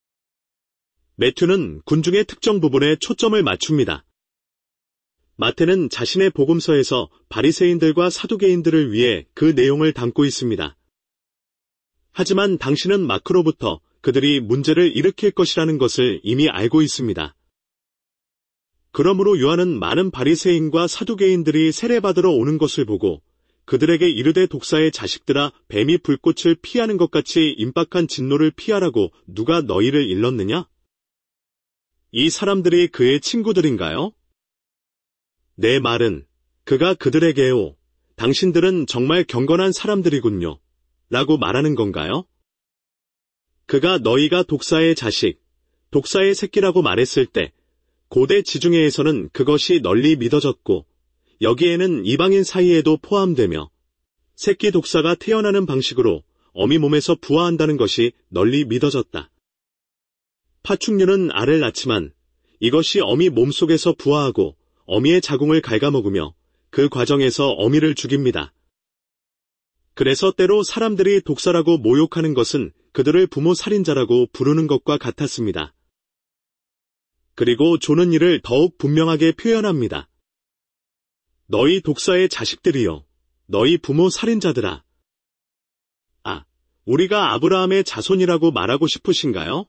매튜는 군중의 특정 부분에 초점을 맞춥니다. 마태는 자신의 복음서에서 바리새인들과 사두개인들을 위해 그 내용을 담고 있습니다. 하지만 당신은 마크로부터 그들이 문제를 일으킬 것이라는 것을 이미 알고 있습니다. 그러므로 요한은 많은 바리새인과 사두개인들이 세례받으러 오는 것을 보고 그들에게 이르되 독사의 자식들아 뱀이 불꽃을 피하는 것 같이 임박한 진노를 피하라고 누가 너희를 일렀느냐? 이 사람들이 그의 친구들인가요? 내 말은 그가 그들에게요. 당신들은 정말 경건한 사람들이군요. 라고 말하는 건가요? 그가 너희가 독사의 자식, 독사의 새끼라고 말했을 때 고대 지중해에서는 그것이 널리 믿어졌고 여기에는 이방인 사이에도 포함되며 새끼 독사가 태어나는 방식으로 어미 몸에서 부화한다는 것이 널리 믿어졌다. 파충류는 알을 낳지만 이것이 어미 몸속에서 부화하고 어미의 자궁을 갉아먹으며 그 과정에서 어미를 죽입니다. 그래서 때로 사람들이 독사라고 모욕하는 것은 그들을 부모 살인자라고 부르는 것과 같았습니다. 그리고 존은 이를 더욱 분명하게 표현합니다. 너희 독사의 자식들이여, 너희 부모 살인자들아. 아, 우리가 아브라함의 자손이라고 말하고 싶으신가요?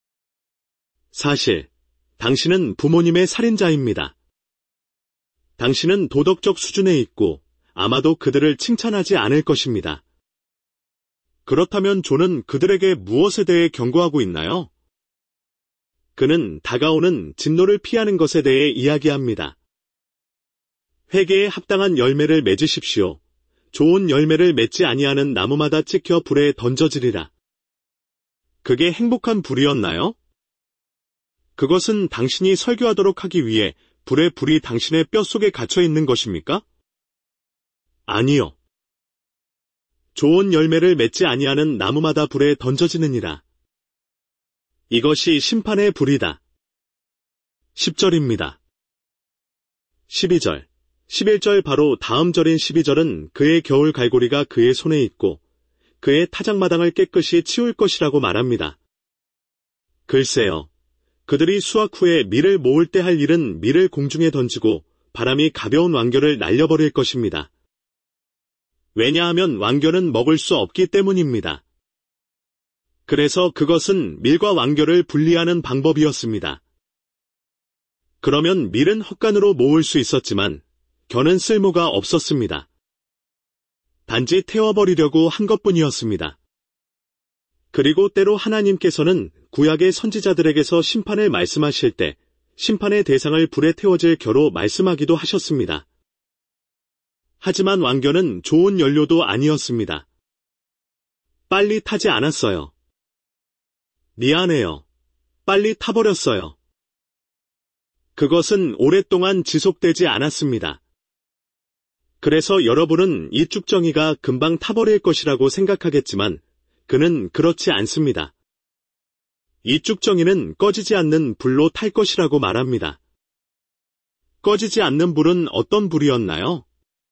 사실, 당신은 부모님의 살인자입니다. 당신은 도덕적 수준에 있고 아마도 그들을 칭찬하지 않을 것입니다. 그렇다면 존은 그들에게 무엇에 대해 경고하고 있나요? 그는 다가오는 진노를 피하는 것에 대해 이야기합니다. 회개에 합당한 열매를 맺으십시오. 좋은 열매를 맺지 아니하는 나무마다 찍혀 불에 던져지리라. 그게 행복한 불이었나요? 그것은 당신이 설교하도록 하기 위해 불의 불이 당신의 뼛속에 갇혀 있는 것입니까? 아니요. 좋은 열매를 맺지 아니하는 나무마다 불에 던져지느니라. 이것이 심판의 불이다. 십 절입니다. 십이 절, 십일 절 바로 다음 절인 십이 절은 그의 겨울 갈고리가 그의 손에 있고 그의 타작마당을 깨끗이 치울 것이라고 말합니다. 글쎄요. 그들이 수확 후에 밀을 모을 때 할 일은 밀을 공중에 던지고 바람이 가벼운 왕겨를 날려버릴 것입니다. 왜냐하면 왕겨는 먹을 수 없기 때문입니다. 그래서 그것은 밀과 왕겨를 분리하는 방법이었습니다. 그러면 밀은 헛간으로 모을 수 있었지만 겨는 쓸모가 없었습니다. 단지 태워버리려고 한 것뿐이었습니다. 그리고 때로 하나님께서는 구약의 선지자들에게서 심판을 말씀하실 때 심판의 대상을 불에 태워질 겨로 말씀하기도 하셨습니다. 하지만 왕겨는 좋은 연료도 아니었습니다. 빨리 타지 않았어요. 미안해요. 빨리 타버렸어요. 그것은 오랫동안 지속되지 않았습니다. 그래서 여러분은 이 쭉정이가 금방 타버릴 것이라고 생각하겠지만 그는 그렇지 않습니다. 이 쭉정이는 꺼지지 않는 불로 탈 것이라고 말합니다. 꺼지지 않는 불은 어떤 불이었나요?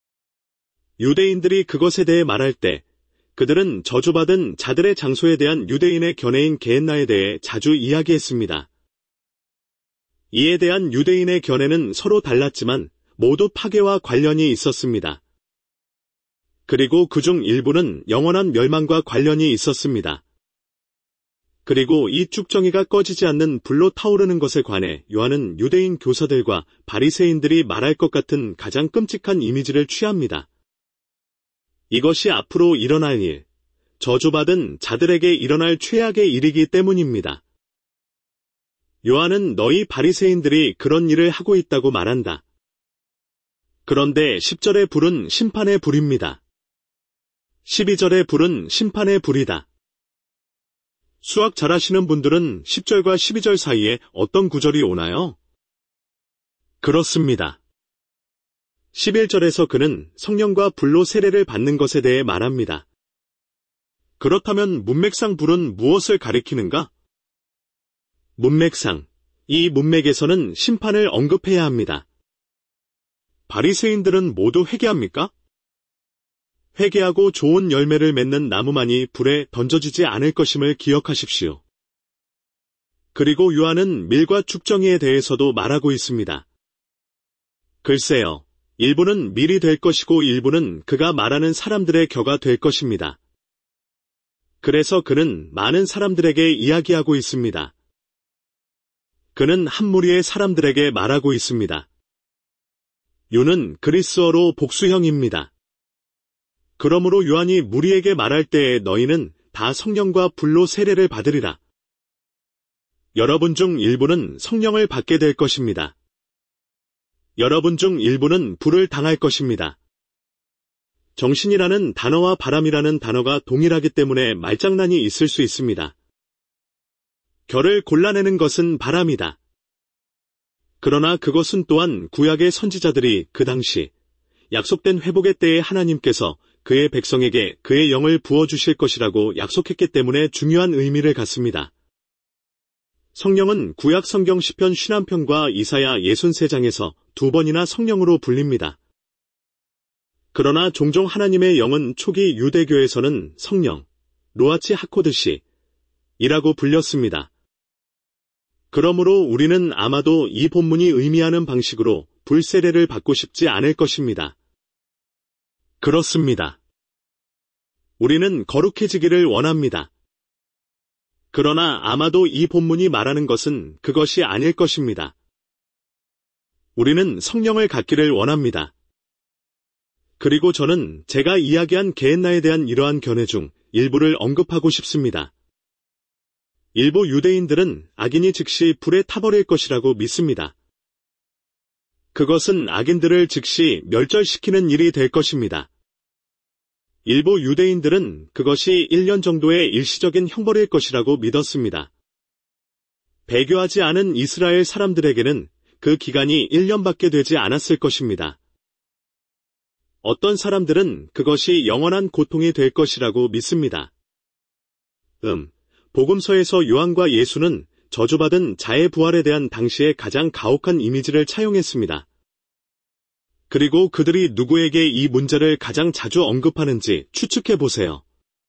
유대인들이 그것에 대해 말할 때 그들은 저주받은 자들의 장소에 대한 유대인의 견해인 게헨나에 대해 자주 이야기했습니다. 이에 대한 유대인의 견해는 서로 달랐지만 모두 파괴와 관련이 있었습니다. 그리고 그중 일부는 영원한 멸망과 관련이 있었습니다. 그리고 이 쭉정이가 꺼지지 않는 불로 타오르는 것에 관해 요한은 유대인 교사들과 바리새인들이 말할 것 같은 가장 끔찍한 이미지를 취합니다. 이것이 앞으로 일어날 일, 저주받은 자들에게 일어날 최악의 일이기 때문입니다. 요한은 너희 바리새인들이 그런 일을 하고 있다고 말한다. 그런데 십 절의 불은 심판의 불입니다. 십이 절의 불은 심판의 불이다. 수학 잘하시는 분들은 십 절과 십이 절 사이에 어떤 구절이 오나요? 그렇습니다. 십일 절에서 그는 성령과 불로 세례를 받는 것에 대해 말합니다. 그렇다면 문맥상 불은 무엇을 가리키는가? 문맥상, 이 문맥에서는 심판을 언급해야 합니다. 바리새인들은 모두 회개합니까? 회개하고 좋은 열매를 맺는 나무만이 불에 던져지지 않을 것임을 기억하십시오. 그리고 요한은 밀과 쭉정이에 대해서도 말하고 있습니다. 글쎄요, 일부는 밀이 될 것이고 일부는 그가 말하는 사람들의 겨가 될 것입니다. 그래서 그는 많은 사람들에게 이야기하고 있습니다. 그는 한 무리의 사람들에게 말하고 있습니다. 유는 그리스어로 복수형입니다. 그러므로 요한이 무리에게 말할 때에 너희는 다 성령과 불로 세례를 받으리라. 여러분 중 일부는 성령을 받게 될 것입니다. 여러분 중 일부는 불을 당할 것입니다. 정신이라는 단어와 바람이라는 단어가 동일하기 때문에 말장난이 있을 수 있습니다. 결을 골라내는 것은 바람이다. 그러나 그것은 또한 구약의 선지자들이 그 당시 약속된 회복의 때에 하나님께서 그의 백성에게 그의 영을 부어주실 것이라고 약속했기 때문에 중요한 의미를 갖습니다. 성령은 구약 성경 시편 오십일 편과 이사야 육십삼 장에서 두 번이나 성령으로 불립니다. 그러나 종종 하나님의 영은 초기 유대교에서는 성령, 로아치 하코드시 이라고 불렸습니다. 그러므로 우리는 아마도 이 본문이 의미하는 방식으로 불세례를 받고 싶지 않을 것입니다. 그렇습니다. 우리는 거룩해지기를 원합니다. 그러나 아마도 이 본문이 말하는 것은 그것이 아닐 것입니다. 우리는 성령을 갖기를 원합니다. 그리고 저는 제가 이야기한 게헨나에 대한 이러한 견해 중 일부를 언급하고 싶습니다. 일부 유대인들은 악인이 즉시 불에 타버릴 것이라고 믿습니다. 그것은 악인들을 즉시 멸절시키는 일이 될 것입니다. 일부 유대인들은 그것이 일 년 정도의 일시적인 형벌일 것이라고 믿었습니다. 배교하지 않은 이스라엘 사람들에게는 그 기간이 일 년밖에 되지 않았을 것입니다. 어떤 사람들은 그것이 영원한 고통이 될 것이라고 믿습니다. 음, 복음서에서 요한과 예수는 저주받은 자의 부활에 대한 당시의 가장 가혹한 이미지를 차용했습니다. 그리고 그들이 누구에게 이 문제를 가장 자주 언급하는지 추측해 보세요.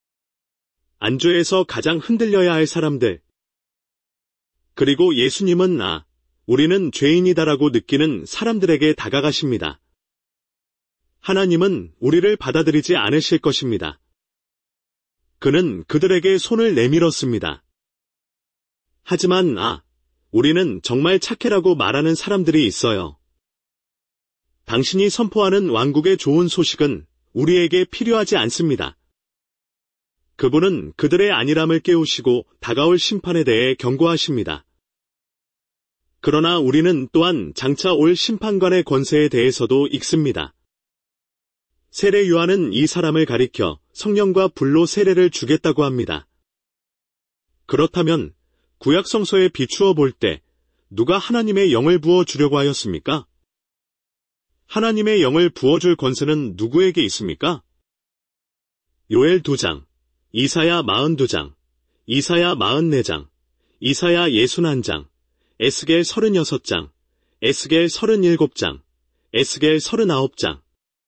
안주에서 가장 흔들려야 할 사람들. 그리고 예수님은 아, 우리는 죄인이다라고 느끼는 사람들에게 다가가십니다. 하나님은 우리를 받아들이지 않으실 것입니다. 그는 그들에게 손을 내밀었습니다. 하지만 아, 우리는 정말 착해라고 말하는 사람들이 있어요. 당신이 선포하는 왕국의 좋은 소식은 우리에게 필요하지 않습니다. 그분은 그들의 안일함을 깨우시고 다가올 심판에 대해 경고하십니다. 그러나 우리는 또한 장차 올 심판관의 권세에 대해서도 읽습니다. 세례 요한은 이 사람을 가리켜 성령과 불로 세례를 주겠다고 합니다. 그렇다면 구약 성서에 비추어 볼 때 누가 하나님의 영을 부어 주려고 하였습니까? 하나님의 영을 부어줄 권세는 누구에게 있습니까? 요엘 두 장, 이사야 사십이 장, 이사야 사십사 장, 이사야 육십일 장, 에스겔 삼십육 장, 에스겔 삼십칠 장, 에스겔 삼십구 장.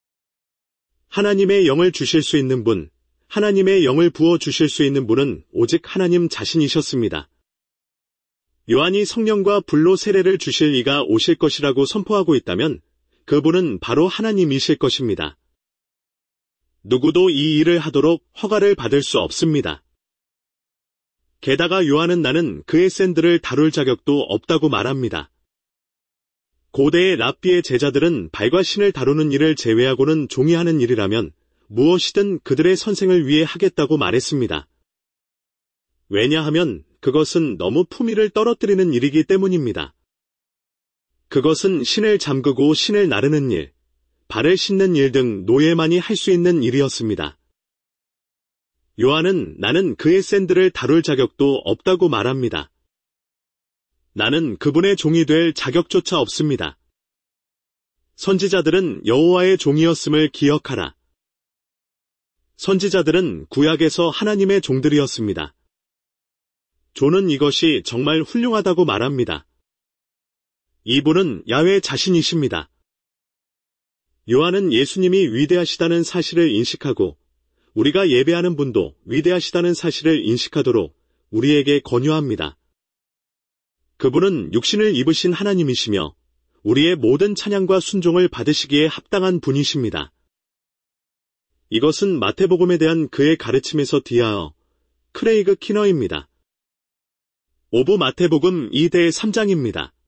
하나님의 영을 주실 수 있는 분, 하나님의 영을 부어 주실 수 있는 분은 오직 하나님 자신이셨습니다. 요한이 성령과 불로 세례를 주실 이가 오실 것이라고 선포하고 있다면 그분은 바로 하나님이실 것입니다. 누구도 이 일을 하도록 허가를 받을 수 없습니다. 게다가 요한은 나는 그의 샌들을 다룰 자격도 없다고 말합니다. 고대의 랍비의 제자들은 발과 신을 다루는 일을 제외하고는 종이 하는 일이라면 무엇이든 그들의 선생을 위해 하겠다고 말했습니다. 왜냐하면 그것은 너무 품위를 떨어뜨리는 일이기 때문입니다. 그것은 신을 잠그고 신을 나르는 일, 발을 씻는 일 등 노예만이 할 수 있는 일이었습니다. 요한은 나는 그의 샌들을 다룰 자격도 없다고 말합니다. 나는 그분의 종이 될 자격조차 없습니다. 선지자들은 여호와의 종이었음을 기억하라. 선지자들은 구약에서 하나님의 종들이었습니다. 존은 이것이 정말 훌륭하다고 말합니다. 이분은 야훼 자신이십니다. 요한은 예수님이 위대하시다는 사실을 인식하고 우리가 예배하는 분도 위대하시다는 사실을 인식하도록 우리에게 권유합니다. 그분은 육신을 입으신 하나님이시며 우리의 모든 찬양과 순종을 받으시기에 합당한 분이십니다. 이것은 마태복음에 대한 그의 가르침에서 뒤이어 크레이그 키너입니다. 오부 마태복음 이 대 삼 장입니다.